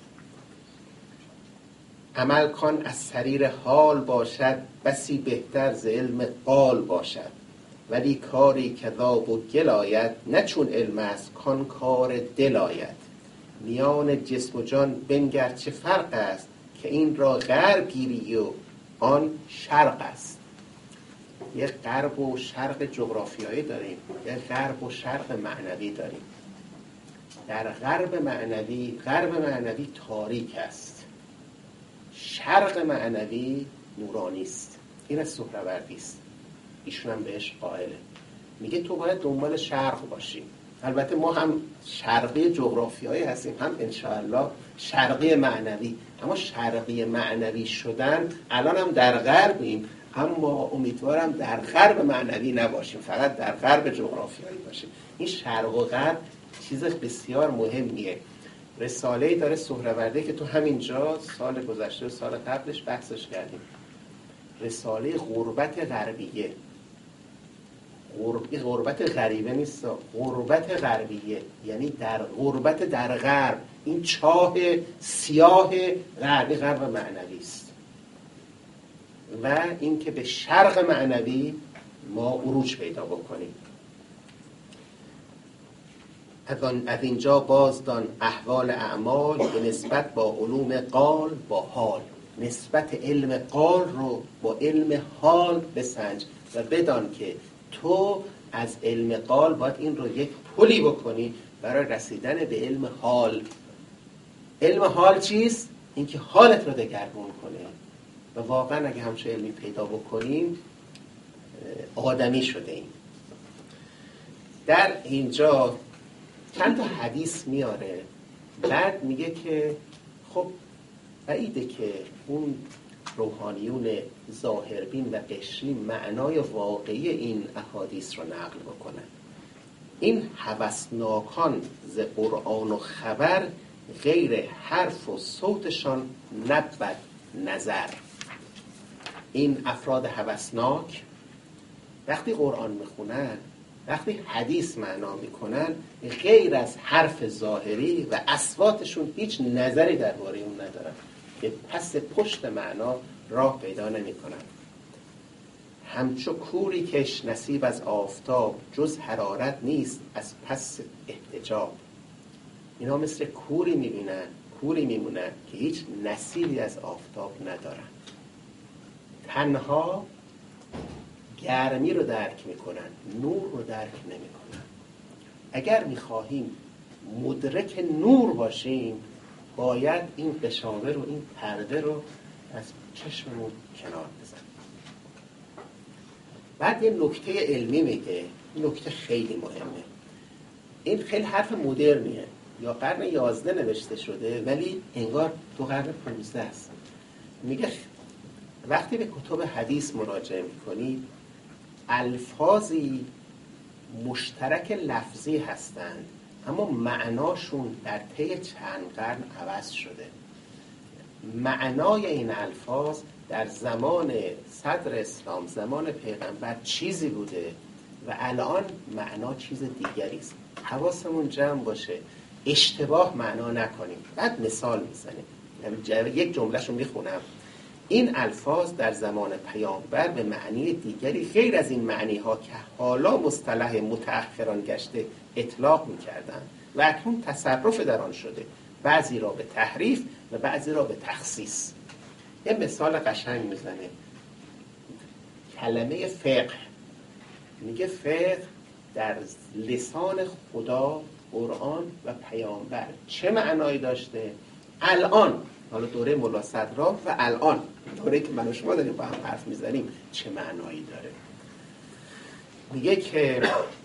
عمل کن از سریر حال باشد، بسی بهتر ز علم قال باشد. ولی کاری که ذاب و گل آید، نه چون علم است کان کار دل آید. میان جسم و جان بنگر چه فرق است، که این را غرب گیری و آن شرق است. یه غرب و شرق جغرافیایی داریم، یه غرب و شرق معنوی داریم. در غرب معنوی تاریک است، شرق معنوی نورانی است. این از سهروردی است، ایشون هم بهش قائله. میگه تو باید دنبال شرق باشی. البته ما هم شرقی جغرافیایی هستیم، هم انشاءالله شرقی معنوی. اما شرقی معنوی شدن الان هم در غربیم، اما امیدوارم در غرب معنوی نباشیم، فقط در غرب جغرافیایی باشیم. این شرق و غرب چیز بسیار مهمیه. رساله‌ای داره سهروردی که تو همینجا سال گذشته و سال قبلش بحثش کردیم. رساله غربت غربیه. غربت غریبه نیست، غربت غربیه، یعنی در غربت در غرب. این چاه سیاه غرب معنوی است و این که به شرق معنوی ما عروج پیدا بکنیم. از اینجا بازدان احوال اعمال، به نسبت با علوم قال با حال. نسبت علم قال رو با علم حال بسنج و بدان که تو از علم قال باید این رو یک پلی بکنی برای رسیدن به علم حال. علم حال چیست؟ این که حالت رو دگرگون کنه و واقعا اگه همچه علمی پیدا بکنیم آدمی شده ایم. در اینجا چند تا حدیث میاره، بعد میگه که خب بعیده که اون روحانیون ظاهربین و قشری معنای واقعی این احادیث رو نقل بکنن. این هوسناکان ز قرآن و خبر، غیر حرف و صوتشان نبود نظر. این افراد هوسناک وقتی قرآن میخونن، وقتی حدیث معنا میکنن، غیر از حرف ظاهری و اصواتشون هیچ نظری درباره اون ندارن، که پس پشت معنا راه پیدا نمیکنن. همچو کوری کش نصیب از آفتاب، جز حرارت نیست از پس احتجاب. اینا مثل کوری میمونن که هیچ نصیبی از آفتاب ندارن. تنها گرمی رو درک میکنن، نور رو درک نمیکنن. اگر میخواهیم مدرک نور باشیم باید این قشاور رو، این پرده رو از چشممون کنار بزنیم. بعد یه نکته علمی میگه، نکته خیلی مهمه. این خیلی حرف مدرنیه، یا قرن 11 نوشته شده ولی انگار تو قرن 15 است. میگه وقتی به کتب حدیث مراجعه میکنید الفاظی مشترک لفظی هستند اما معناشون در طی چند قرن عوض شده. معنای این الفاظ در زمان صدر اسلام، زمان پیغمبر چیزی بوده و الان معنا چیز دیگری است. حواسمون جمع باشه، اشتباه معنا نکنیم. بعد مثال میزنیم، یک جملهشو میخونم. این الفاظ در زمان پیامبر به معنی دیگری غیر از این معنی ها که حالا مصطلح متأخران گشته اطلاق میکردند و اکنون تصرف در آن شده، بعضی را به تحریف و بعضی را به تخصیص. یه مثال قشنگ میزنه. کلمه فقه، میگه فقه در لسان خدا، قرآن و پیامبر چه معنایی داشته؟ الان، حالا دوره ملا صدرا و الان دوره که من و شما داریم با هم حرف میزنیم چه معنایی داره؟ میگه که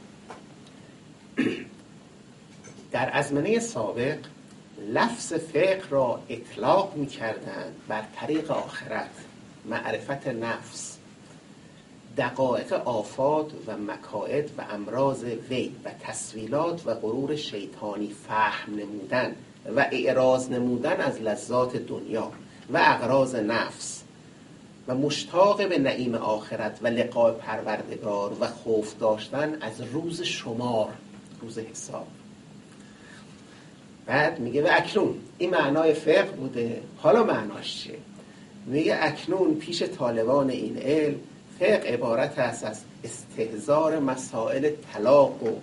در ازمنه سابق لفظ فقه را اطلاق می‌کردند بر طریق آخرت، معرفت نفس، دقایق آفات و مکائد و امراض وی و تسویلات و غرور شیطانی فهم نمودن و اعراض نمودن از لذات دنیا و اغراض نفس و مشتاق به نعیم آخرت و لقاء پروردگار و خوف داشتن از روز شمار، روز حساب. بعد میگه و اکنون این معنای فقه بوده، حالا معناش چیه؟ میگه اکنون پیش طالبان این علم فقه عبارت است از استحضار مسائل طلاق و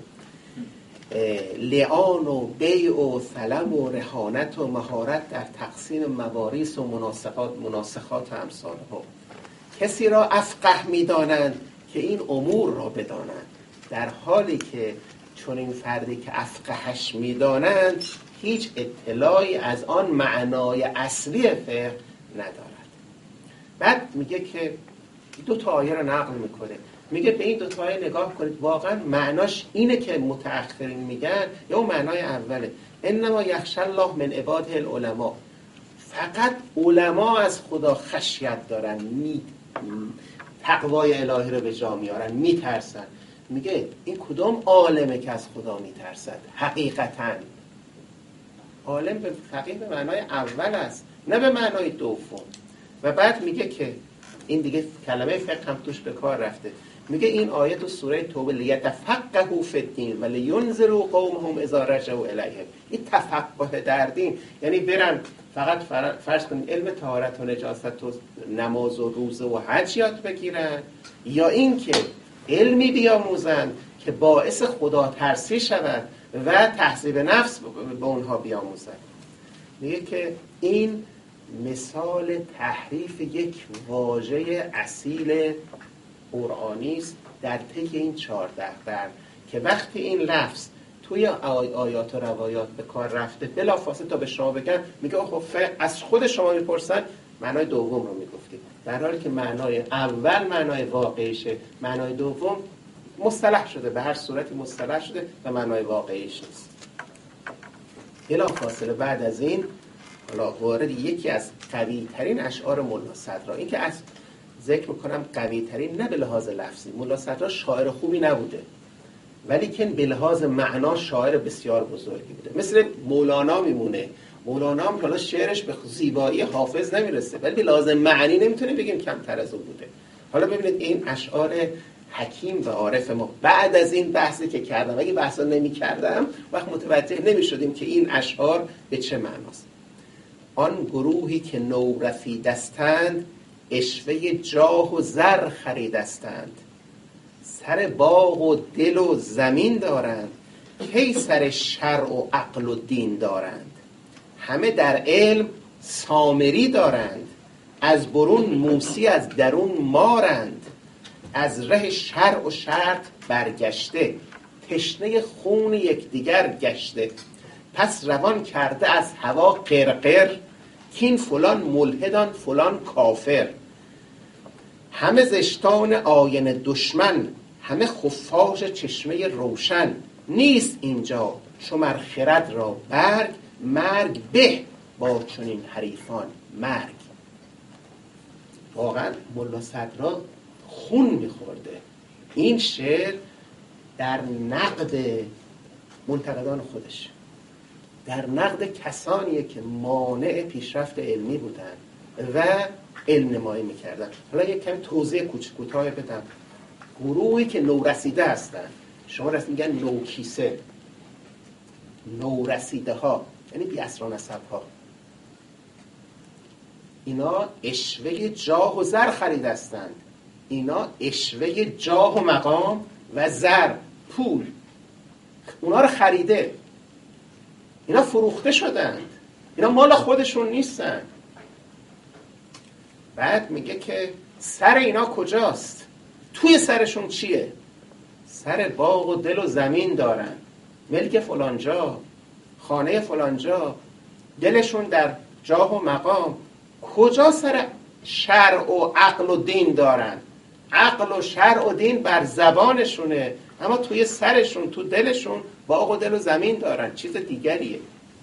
لعان و بیع و سلم و رهانت و مهارت در تقسیم مواریث و مناسخات و امثالها. کسی را افقه می‌دانند که این امور را بدانند، در حالی که چون این فردی که افقهش می‌دانند هیچ اطلاعی از آن معنای اصلی فقه ندارد. بعد میگه که دو تا آیه رو نقل میکنه، میگه به این دو تا آیه نگاه کنید، واقعا معناش اینه که متأخرین میگن یا اون معنای اوله؟ انما یخشی الله من عباده العلماء، فقط علما از خدا خشیت دارن، تقوای الهی رو به جا میارن، میترسن. میگه این کدوم عالمه که از خدا میترسد؟ حقیقتاً عالم به فقیه به معنای اول است، نه به معنای دوم. و بعد میگه که این دیگه کلمه فقه هم توش به کار رفته. میگه این آیه تو سوره توبه لیتفقهوا فی الدین و لینذروا قومهم اذا رجعوا الیهم. این تفقه در دین یعنی برن فقط فرض کنید علم طهارت و نجاست و نماز و روزه و حج یاد بگیرن، یا این که علمی بیاموزن که باعث خدا ترسی شود و تهذیب نفس به اونها بیاموزن. میگه که این مثال تحریف یک واژه اصیل قرآنی است در طی این 14 قرن که وقتی این لفظ توی آیات و روایات به کار رفته بلافاصله تا به شما بگن میگه خب از خود شما میپرسن معنای دوم رو میگفتید، در حالی که معنای اول معنای واقعیشه، معنای دوم مصطلح شده، به هر صورتی مصطلح شده و معنای واقعیش نیست. بلافاصله بعد از این حالا وارد یکی از قوی ترین اشعار ملا صدرا، این که از ذکر میکنم قوی ترین نه به لحاظ لفظی، ملا صدرا شاعر خوبی نبوده ولی که به لحاظ معنا شاعر بسیار بزرگی بوده. مثل مولانا میمونه، مولانا هم حالا شعرش به زیبایی حافظ نمیرسه ولی به لحاظ معنی نمیتونه بگیم کمتر از اون بوده. حالا ببینید این اشعار حکیم و عارف ما بعد از این بحثی که کردم، اگه بحثا نمی کردم وقت متوجه نمی شدیم که این اشعار به چه معناست. آن گروهی که نو رفیدستند عشوه جاه و زر خریدستند، سر باغ و دل و زمین دارند کی سر شرع و عقل و دین دارند. همه در علم سامری دارند از برون موسی از درون مارند، از ره شرع و شرط برگشته، تشنه خون یکدیگر گشته. پس روان کرده از هوا قرقر، کین فلان ملحدان فلان کافر. همه زشتان آینه دشمن، همه خفاش چشمه روشن. نیست اینجا چو مر خرد را برگ، مرگ به با چنین حریفان مرگ. واقعا ملا صدرا خون میخورده. این شعر در نقد منتقدان خودش، در نقد کسانیه که مانع پیشرفت علمی بودن و علم نمایی میکردن. حالا یک کمی توضیح کوتاه بدم. گروهی که نورسیده هستن، شما میگن نوکیسه، نورسیده ها یعنی بی اصل و نسب ها، اینا عشوه جاه و زر خریدستند. اینا عشوه جاه و مقام و زر، پول، اونا رو خریده. اینا فروخته شدند، اینا مال خودشون نیستن. بعد میگه که سر اینا کجاست؟ توی سرشون چیه؟ سر باغ و دل و زمین دارن، ملک فلانجا، خانه فلانجا، دلشون در جاه و مقام. کجا سر شرع و عقل و دین دارن؟ عقل و شرع و دین بر زبانشونه، اما توی سرشون، تو دلشون باغ و دل و زمین دارن، چیز دیگریه.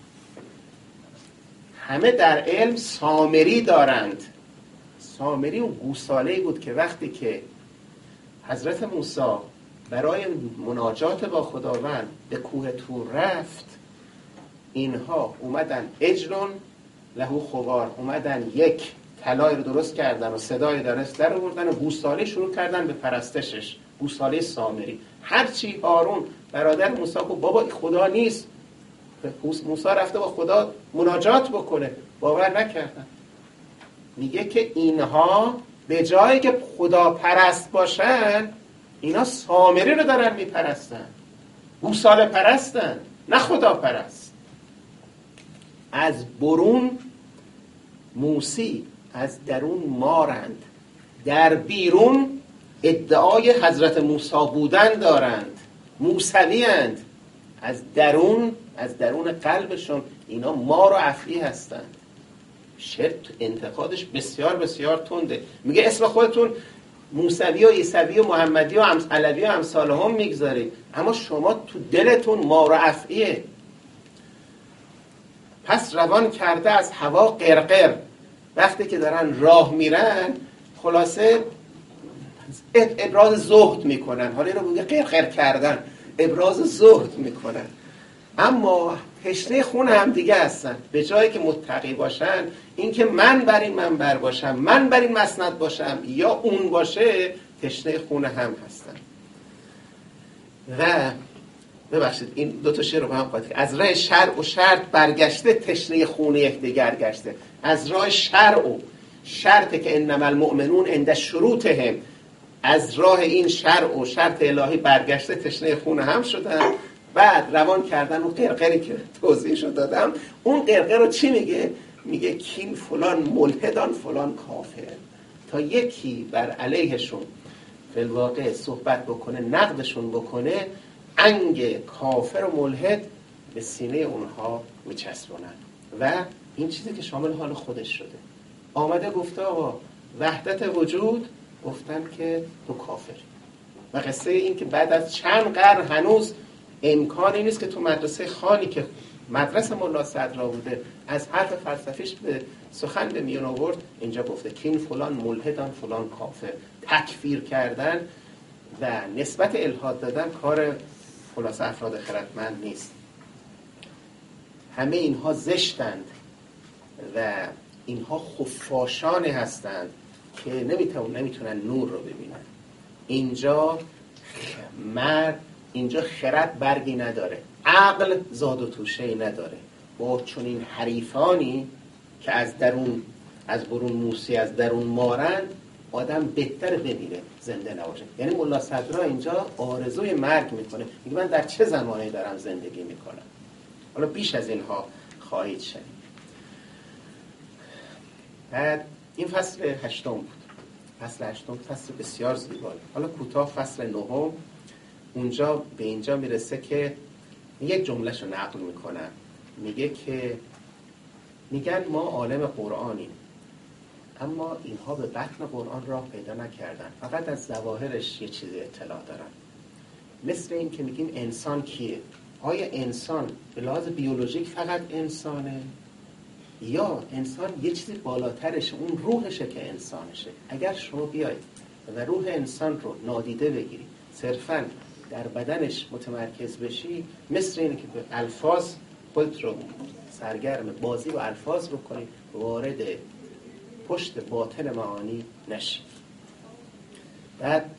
همه در علم سامری دارند. سامری اون گوساله‌ای بود که وقتی که حضرت موسی برای مناجات با خداوند به کوه طور رفت، اینها اومدن اجلون لهو خوار، اومدن یک طلای رو درست کردن و صدای درست در آوردن و گوساله شروع کردن به پرستشش. گوساله سامری. هرچی هارون برادر موسی گفت بابا خدا نیست، موسی رفته با خدا مناجات بکنه، باور نکردن. میگه که اینها به جایی که خدا پرست باشن، اینا سامری رو دارن میپرستن، گوساله پرستن، نه خدا پرست. از برون موسی، از درون مارند. در بیرون ادعای حضرت موسی بودن دارند، موسوی اند. از درون قلبشون اینا مار و افعی هستند. شرط انتقادش بسیار بسیار تنده. میگه اسم خودتون موسوی و عیسوی و محمدی و علوی و امثال هم میگذارید، اما شما تو دلتون مار و افعیه. پس روان کرده از هوا قرقر. وقتی که دارن راه میرن خلاصه ابراز زهد میکنن. حالا اینو میگه قرقر کردن، ابراز زهد میکنن، اما تشنه خون هم دیگه هستن. به جایی که متقی باشن، این که من بر این منبر باشم، من بر این مسند باشم یا اون باشه، تشنه خون هم هستن. و ببخشید این دو تا شعر رو با هم قاطی. از راه شرع و شرط برگشته، تشنه خون یکدیگر گشته. از راه شرع و شرط که انما المؤمنون عند شروطهم، از راه این شرع و شرط الهی برگشته، تشنه خون هم شدن. بعد روان کردن اون قرقری که توضیحشو دادم. اون قرقر رو چی میگه؟ میگه کین فلان ملحدان فلان کافر. تا یکی بر علیهشون فی الواقع صحبت بکنه، نقدشون بکنه، انگ کافر و ملحد به سینه اونها میچسبونن. و این چیزی که شامل حال خودش شده. آمده گفته آقا وحدت وجود، گفتن که تو کافری. و قصه این که بعد از چند قرن هنوز امکانی نیست که تو مدرسه خانی که مدرسه ملا صدرا بوده از حرف فلسفیش به سخن به میان آورد، اینجا گفته که این فلان ملحدان فلان کافر. تکفیر کردن و نسبت الحاد دادن کار خلاصه افراد خردمند نیست. همه اینها زشتند و اینها خفاشانی هستند که نمیتونن نور رو ببینن. اینجا خرد برگی نداره، عقل زاد و توشه‌ای نداره. با چنین حریفانی که از برون موسی، از درون مارند، آدم بهتره بمیره زنده نباشه. یعنی ملا صدرا اینجا آرزوی مرگ میکنه، میگه من در چه زمانی دارم زندگی میکنم. حالا بیش از اینها خواهید شنید. بعد این فصل 8 بود. فصل 8 فصل بسیار زیبایی. حالا کوتاه فصل 9 اونجا به اینجا میرسه که یک جملهشو نقل میکنن، میگه که میگن ما عالم قرآنیم، اما اینها به بطن قرآن راه پیدا نکردن، فقط از ظواهرش یه چیزی اطلاع دارن. مثل این که میگیم انسان کیه؟ آیا انسان به لحاظ بیولوژیک فقط انسانه؟ یا انسان یه چیزی بالاترشه، اون روحشه که انسانشه؟ اگر شما بیاید و روح انسان رو نادیده بگیری، صرفاً در بدنش متمرکز بشی، مثل اینه که به الفاظ خودت رو سرگرم بازی و الفاظ رو کنی، وارد پشت باطن معانی نشی. بعد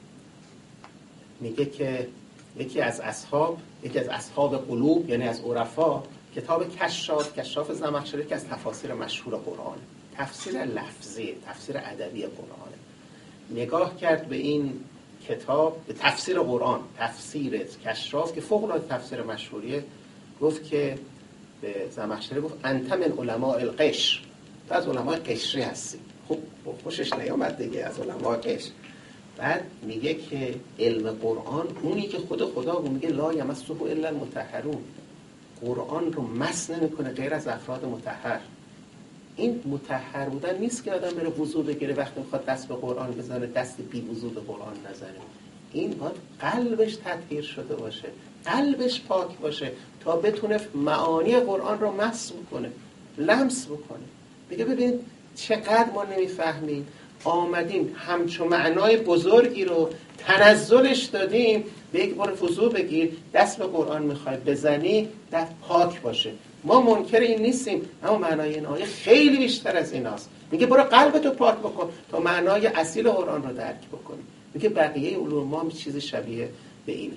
میگه که یکی از اصحاب قلوب، یعنی از عرفا، کتاب کشاف زمخشری که از تفاسیر مشهور قرآن، تفسیر لفظی، تفسیر ادبی قرآن، نگاه کرد به این کتاب، به تفسیر قرآن، تفسیر کشاف که فوق العاده تفسیر مشهوریه، گفت که به زمخشری گفت انت من علماء القشر، تو از علماء قشری هستی. خب خوشش نیامد دیگه از علماء قشر. بعد میگه که علم قرآن اونی که خدا میگه لا یمسه الا المطهرون، قرآن رو مس نمیکنه غیر از افراد مطهر. این مطهر بودن نیست که آدم بره وضو بگیره وقتی میخواد دست به قرآن بزنه دست بی وضو به قرآن نزنه. این باید قلبش تطهیر شده باشه، قلبش پاک باشه تا بتونه معانی قرآن رو مس بکنه، لمس بکنه. میگه ببین چقدر ما نمیفهمیم، آمدیم همچون معنای بزرگی رو تنزلش دادیم، به یک بار وضو بگیر دست به قرآن میخوای بزنی دست پاک باشه. ما منکر این نیستیم، اما معنای این آیه خیلی بیشتر از ایناست. میگه برو قلبتو پاک بکن تا معنای اصیل قرآن رو درک بکنی. میگه بقیه علوم ما چیز شبیه به اینه.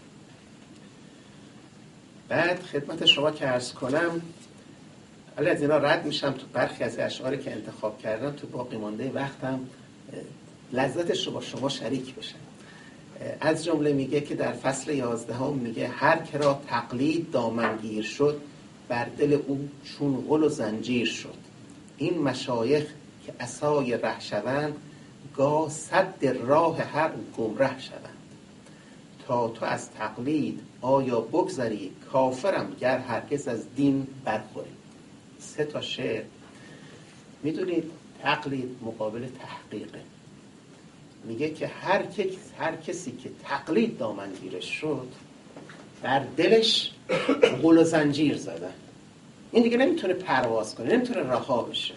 بعد خدمت شما که عرض کنم، حالا از اینا رد میشم تو برخی از اشعاری که انتخاب کردم، تو باقی مانده وقتم لذتش رو با شما شریک بشم. از جمله میگه که در فصل 11 میگه هر که را تقلید دامنگیر شد، بر دل او چون غل و زنجیر شد. این مشایخ که عصای ره شوند، گاه صد راه هر گمره شوند. تا تو از تقلید آیا بگذری، کافرم گر هرگز از دین برخوری. 3 شعر. میدونید تقلید مقابل تحقیقه. میگه که هر کسی که تقلید دامنگیرش شد، بر دلش غل و زنجیر زدن، این دیگه نمیتونه پرواز کنه، نمیتونه رها بشه.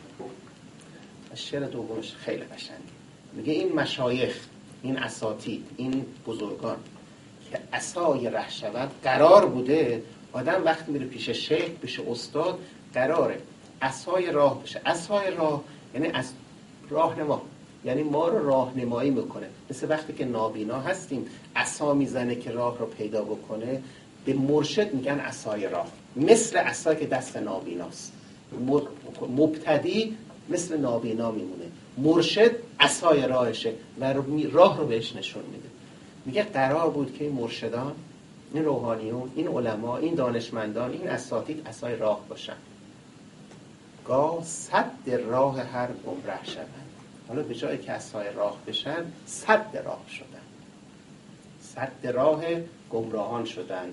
شعر دومش خیلی قشنگه. میگه این مشایخ، این اساتید، این بزرگان که عصای ره شود، قرار بوده آدم وقتی میره پیش شیخ، پیش استاد، قراره عصای راه بشه. عصای راه یعنی از راهنما، یعنی ما رو راهنمایی میکنه. مثل وقتی که نابینا هستیم عصا میزنه که راه رو پیدا بکنه، به مرشد میگن عصای راه، مثل عصا که دست نابیناست. مبتدی مثل نابینا میمونه، مرشد عصای راهشه و راه رو بهش نشون میده. میگه قرار بود که این مرشدان، این روحانیون، این علما، این دانشمندان، این اساتید عصای راه باشن، گاه صد راه هر گمره شدن. حالا به جایی که عصای راه بشن، 100 راه شدن، 100 راه گمراهان شدن.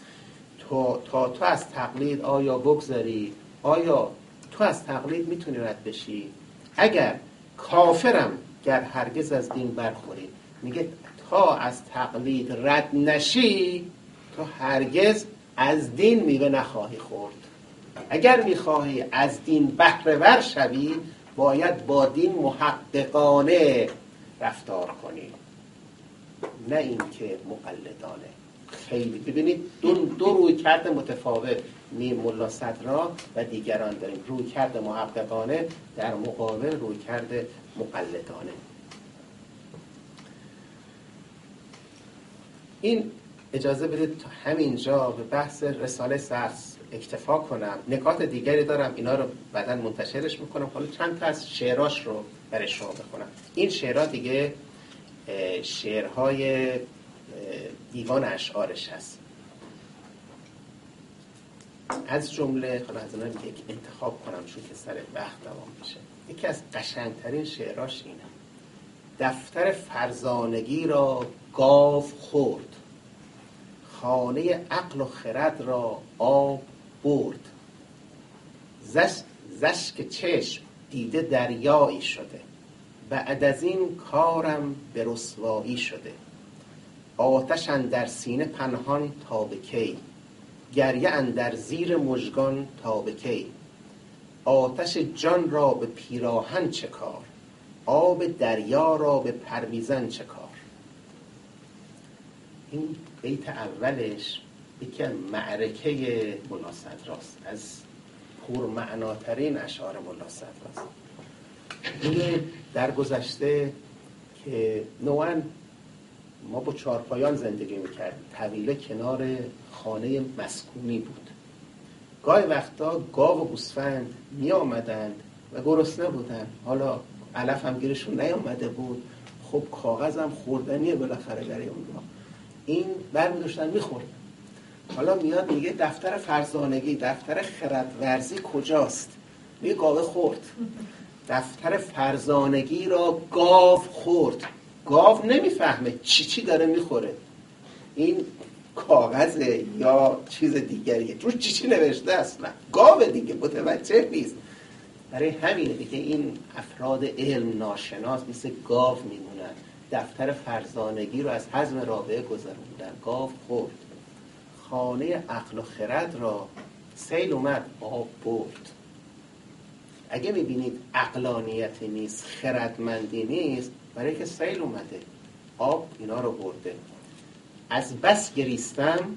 تا تو از تقلید آیا بگذری، آیا تو از تقلید میتونی رد بشی؟ اگر کافرم گر هرگز از دین برخوری. میگه تا از تقلید رد نشی، تو هرگز از دین میوه نخواهی خورد. اگر میخواهی از دین بهره ور شوی، باید با دین محققانه رفتار کنی، نه این که مقلدانه. خیلی ببینید دو روی کرده متفاوت میر ملا صدرا و دیگران داریم. روی کرده محققانه در مقابل روی کرده مقلدانه. این اجازه بدید تا همینجا به بحث رساله سرس اکتفا کنم. نکات دیگری دارم، اینا رو بعداً منتشرش میکنم. حالا چند تا از شعراش رو برای شما بخونم. این شعرها دیگه شعرهای دیوان اشعارش هست. از جمله حالا از اینا یک انتخاب کنم چون که سر وقت دوام میشه. یکی از قشنگترین شعراش اینه. دفتر فرزانگی را گاو خورد، خانه عقل و خرد را آب برد. زشک چشم دیده دریایی شده، بعد از این کارم به رسوایی شده. آتش اندر سینه پنهان تا به کی، گریه اندر زیر مژگان تا به کی. آتش جان را به پیراهن چه کار، آب دریا را به پرویزن چه کار. این بیت اولش یکی از معرکه ملا صدراست، از پرمعناترین اشعار ملا صدراست. این در گذشته که نوعاً ما با چارپایان زندگی میکردیم، طویله کنار خانه مسکونی بود. گاهی وقتا گاو و گوسفند می آمدند و گرسنه بودند، حالا علف هم گیرشون نیامده بود، خب کاغذ هم خوردنیه بالاخره برای اونها، این برمی داشتن میخوردن. حالا میاد میگه دفتر فرزانگی، دفتر خردورزی کجاست؟ میگه گاوه خورد. دفتر فرزانگی را گاو خورد. گاو نمیفهمه چی داره میخوره، این کاغذه یا چیز دیگریه، روش چی نوشته اصلا، گاو دیگه متوجه نیست. برای همینه دیگه این افراد علم ناشناس مثل گاو میمونن. دفتر فرزانگی رو از حزم رابعه گذروندن، گاو خورد. خانه عقل و خرد را سیل اومد آب برد. اگه میبینید عقلانیتی نیست، خردمندی نیست، برای که سیل اومده آب اینا رو برده. از بس گریستم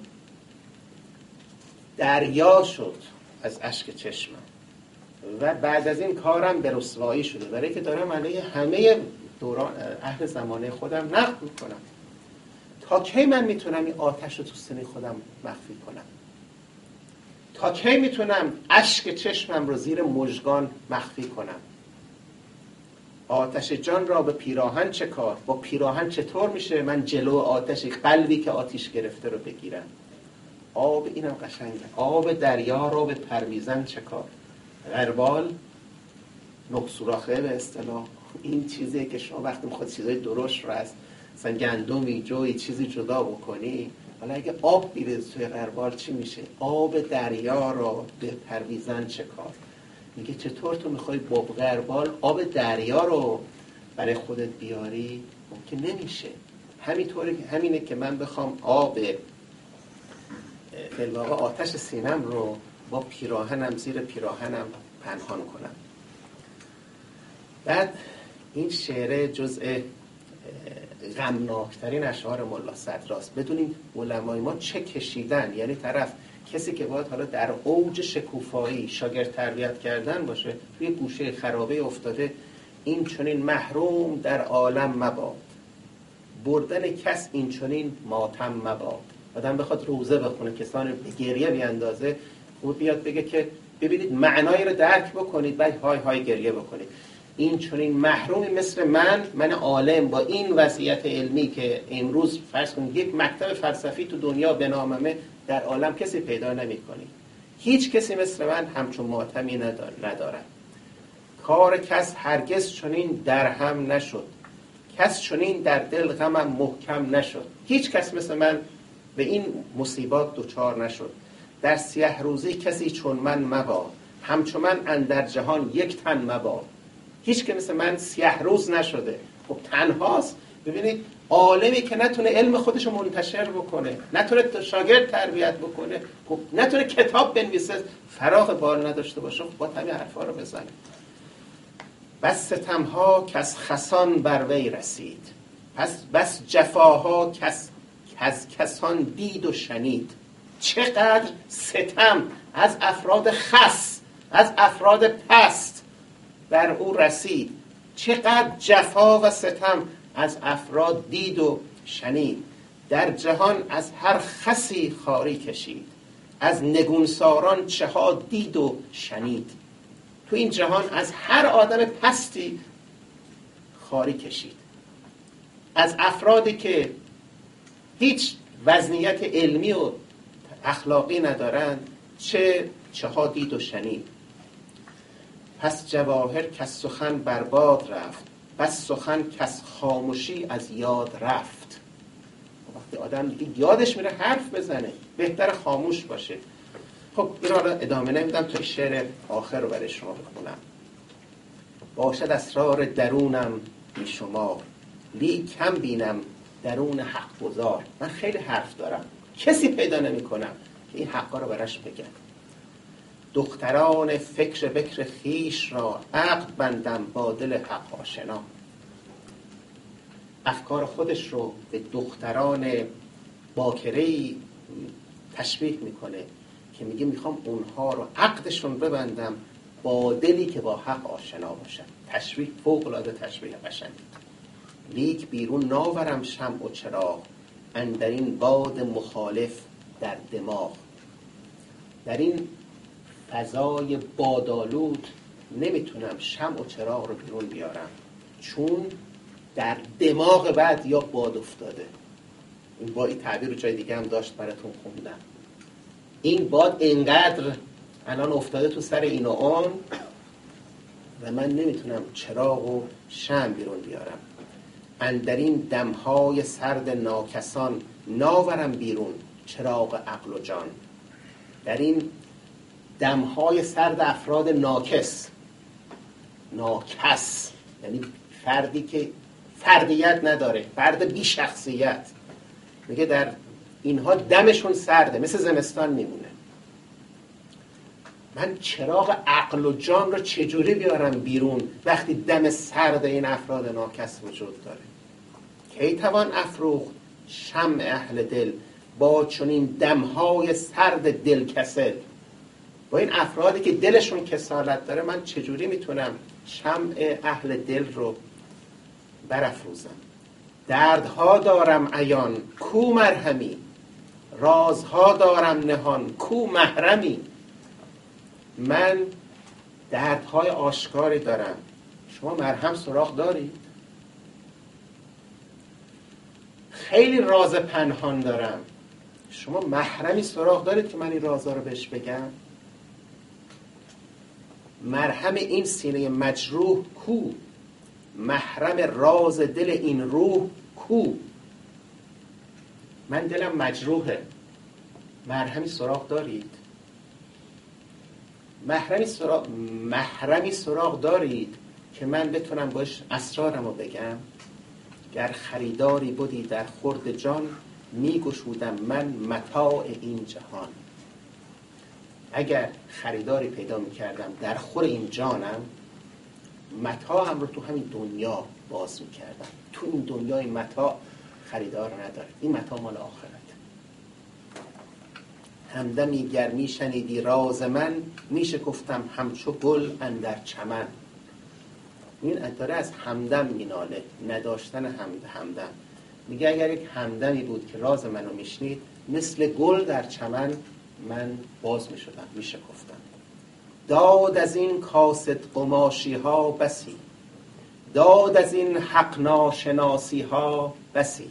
دریا شد از اشک چشمم و بعد از این کارم به رسوایی شده. برای که دارم علیه همه دوران اهل زمانه خودم نقد میکنم. تا کی من میتونم این آتش رو تو سینه خودم مخفی کنم؟ تا کی میتونم اشک چشمم رو زیر مژگان مخفی کنم؟ آتش جان را به پیراهن چه کار؟ با پیراهن چطور میشه من جلو آتش قلبی که آتش گرفته رو بگیرم؟ آب، اینم قشنگه، آب دریا را به پرویزن چه کار؟ غربال نق سوراخه به اصطلاح، این چیزیه که شما وقتی میخواد چیزای درشت رو از مثلا گندمی جوی چیزی جدا بکنی، حالا اگه آب بیرز توی غربال چی میشه؟ آب دریا را به پرویزن چه کار؟ میگه چطور تو میخوای با غربال آب دریا رو برای خودت بیاری؟ ممکن نمیشه. همینه که من بخوام آب فی‌الواقع آتش سینم رو با پیراهنم زیر پیراهنم پنهان کنم. بعد این شعر جزء غمناکترین اشعار ملا صدراست. بدونید علمای ما چه کشیدن، یعنی طرف کسی که باید حالا در اوج شکوفایی شاگرد تربیت کردن باشه، توی گوشه خرابه افتاده، این چنین محروم در عالم مباد، بردن کس این چنین ماتم مباد. آدم بخواد روزه بخونه، کسان به گریه بیاندازه، او بیاد بگه که ببینید معنایی رو درک بکنید، بعد های های گریه بکنید. این چنین محرومی مثل من عالم با این وضعیت علمی که امروز فرض کنید یک مکتب فلسفی تو دنیا به ناممه، در عالم کسی پیدا نمی‌کنی. هیچ کسی مثل من همچون ماتمی ندارد. کار کس هرگز چنین در هم نشد، کس چنین در دل غمم محکم نشد. هیچ کس مثل من به این مصیبات دچار نشد. در سیاه روزی کسی چون من مباد، همچون من اندر جهان یک تن مباد. هیچ که مثل من سیاه روز نشده. خب تنهاست. ببینید عالمی که نتونه علم خودشو منتشر بکنه، نتونه شاگرد تربیت بکنه، خب نتونه کتاب بنویسه، فراغ بال نداشته باشه، خب با همین حرفا رو بزنه. بس ستمها کس خسان بر وی رسید، بس جفاها کس کسان دید و شنید. چقدر ستم از افراد خس، از افراد پست بر او رسید، چقدر جفا و ستم از افراد دید و شنید. در جهان از هر خسی خواری کشید، از نگونساران چه ها دید و شنید. تو این جهان از هر آدم پستی خواری کشید، از افرادی که هیچ وزنیت علمی و اخلاقی ندارند چه ها دید و شنید. پس جواهر کس سخن برباد رفت، بس سخن کس خاموشی از یاد رفت. وقتی آدم دیگه یادش میره حرف بزنه، بهتر خاموش باشه. خب این حالا ادامه نمیدم تا شعر آخر رو برای شما بخونم. باشد اسرار درونم بیشمار، لیک کم بینم درون حق گزار. من خیلی حرف دارم، کسی پیدا نمی کنم که این حقا رو براش بگم. دختران فکر بکر خیش را عقد بندم با دل حق آشنا. افکار خودش رو به دختران باکره‌ای تشبیه میکنه که میگه میخوام اونها رو عقدشون ببندم با دلی که با حق آشنا باشن. تشبیه فوق العاده تشبیه قشنگی. لیک بیرون ناورم شمع و چراغ، اندر این باد مخالف در دماغ. در این فضای بادآلود نمیتونم شمع و چراغ رو بیرون بیارم، چون در دماغ بعد یا باد افتاده. این با این تعبیر رو جای دیگه هم داشت براتون خوندم. این باد اینقدر الان افتاده تو سر این و آن و من نمیتونم چراغ و شمع بیرون بیارم. اندرین دمهای سرد ناکسان ناورم بیرون چراغ عقل و جان. در این دمهای سرد افراد ناکس یعنی فردی که فردیت نداره، فرد بی شخصیت، میگه در اینها دمشون سرده، مثل زمستان میمونه. من چراغ عقل و جان رو چجوری بیارم بیرون وقتی دم سرد این افراد ناکس وجود داره؟ کی توان افروخت شمع اهل دل با چنین دمهای سرد دل کسل. با این افرادی که دلشون کسالت داره من چجوری میتونم شمع اهل دل رو برافروزم؟ دردها دارم عیان کو مرهمی، رازها دارم نهان کو محرمی. من دردهای آشکاری دارم، شما مرهم سراغ دارید؟ خیلی راز پنهان دارم، شما محرمی سراغ دارید که من این رازها رو بهش بگم؟ مرهم این سینه مجروح کو؟ محرم راز دل این روح کو؟ من دلم مجروحه، مرهمی سراغ دارید؟ محرمی سراغ دارید که من بتونم باش اسرارمو بگم؟ گر خریداری بودی در خورد جان، میگشودم من متاع این جهان. اگر خریداری پیدا میکردم در خور این جانم، متاعم رو تو همین دنیا باز میکردم. تو این دنیا این متاع خریدار نداره، این متاع مال آخرت. همدمی گر میشنیدی راز من، میشه گفتم همچو گل اندر چمن. این داره از همدم میناله، نداشتن همدم. میگه اگر یک همدمی بود که راز منو میشنید، مثل گل در چمن من باز میشدم، میشه گفتم. داد از این کاسد قماشی ها بسی، داد از این حق ناشناسی ها بسی.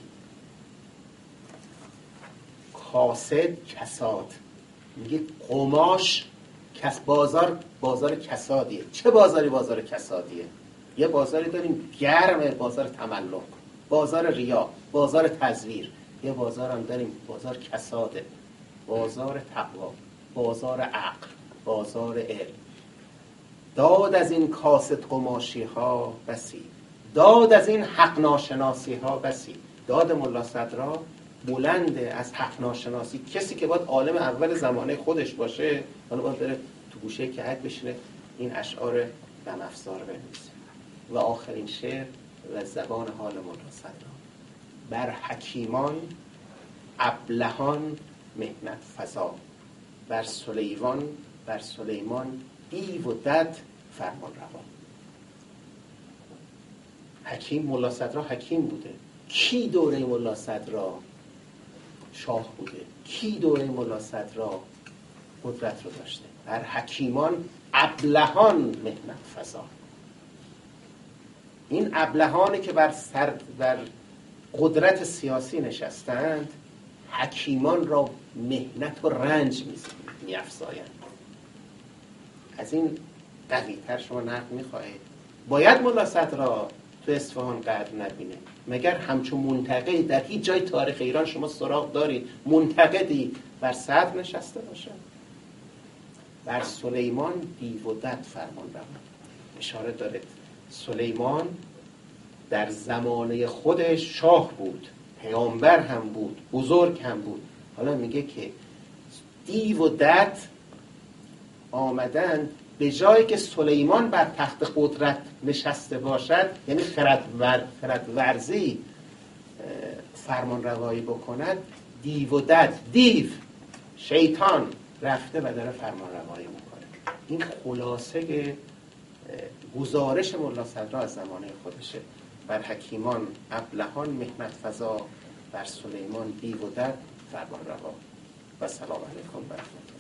کاسد کساد، میگه قماش بازار کسادیه. چه بازاری بازار کسادیه؟ یه بازاری داریم گرمه، بازار تملق، بازار ریا، بازار تزویر. یه بازار هم داریم بازار کساده، بازار تقوا، بازار عقل، بازار علم. داد از این کاسد قماشی ها بسی، داد از این حق ناشناسی ها بسی. داد ملا صدرا بلنده از حق ناشناسی. کسی که باید عالم اول زمانه خودش باشه، حالا باید بره تو گوشه که حد بشینه این اشعار دم افزار بنویسه. و آخرین شعر و زبان حال ملا صدرا: بر حکیمان ابلهان مهنت فزا، بر سلیمان دیو و دد فرمان روا. حکیم، ملا صدرا حکیم بوده. کی دوره ملا صدرا شاه بوده؟ کی دوره ملا صدرا قدرت رو داشته؟ بر حکیمان ابلهان مهنت فزا. این ابلهانی که بر قدرت سیاسی نشستند، حکیمان را مهنت و رنج می‌افزایند. از این قوی‌تر شما نقد می‌خواهید؟ باید ملا صدرا تو اصفهان قدر نبینه؟ مگر همچون منتقدی در هیچ جای تاریخ ایران شما سراغ دارید منتقدی بر صدر نشسته باشه؟ بر سلیمان دیو و دد فرمان روان. اشاره داره سلیمان در زمانه خودش شاه بود، پیامبر هم بود، بزرگ هم بود. حالا میگه که دیو و دد آمدن به جایی که سلیمان بر تخت قدرت نشسته باشد، یعنی خرد ورزی فرمان روایی بکند، دیو و دد، دیو شیطان رفته و داره فرمان روایی میکنه. این خلاصه گزارش ملا صدرا از زمانه خودشه. بر حکیمان ابلهان محنت فزا، بر سلیمان دیو و دد فرمان روا. و سلام علیکم و رحمت الله.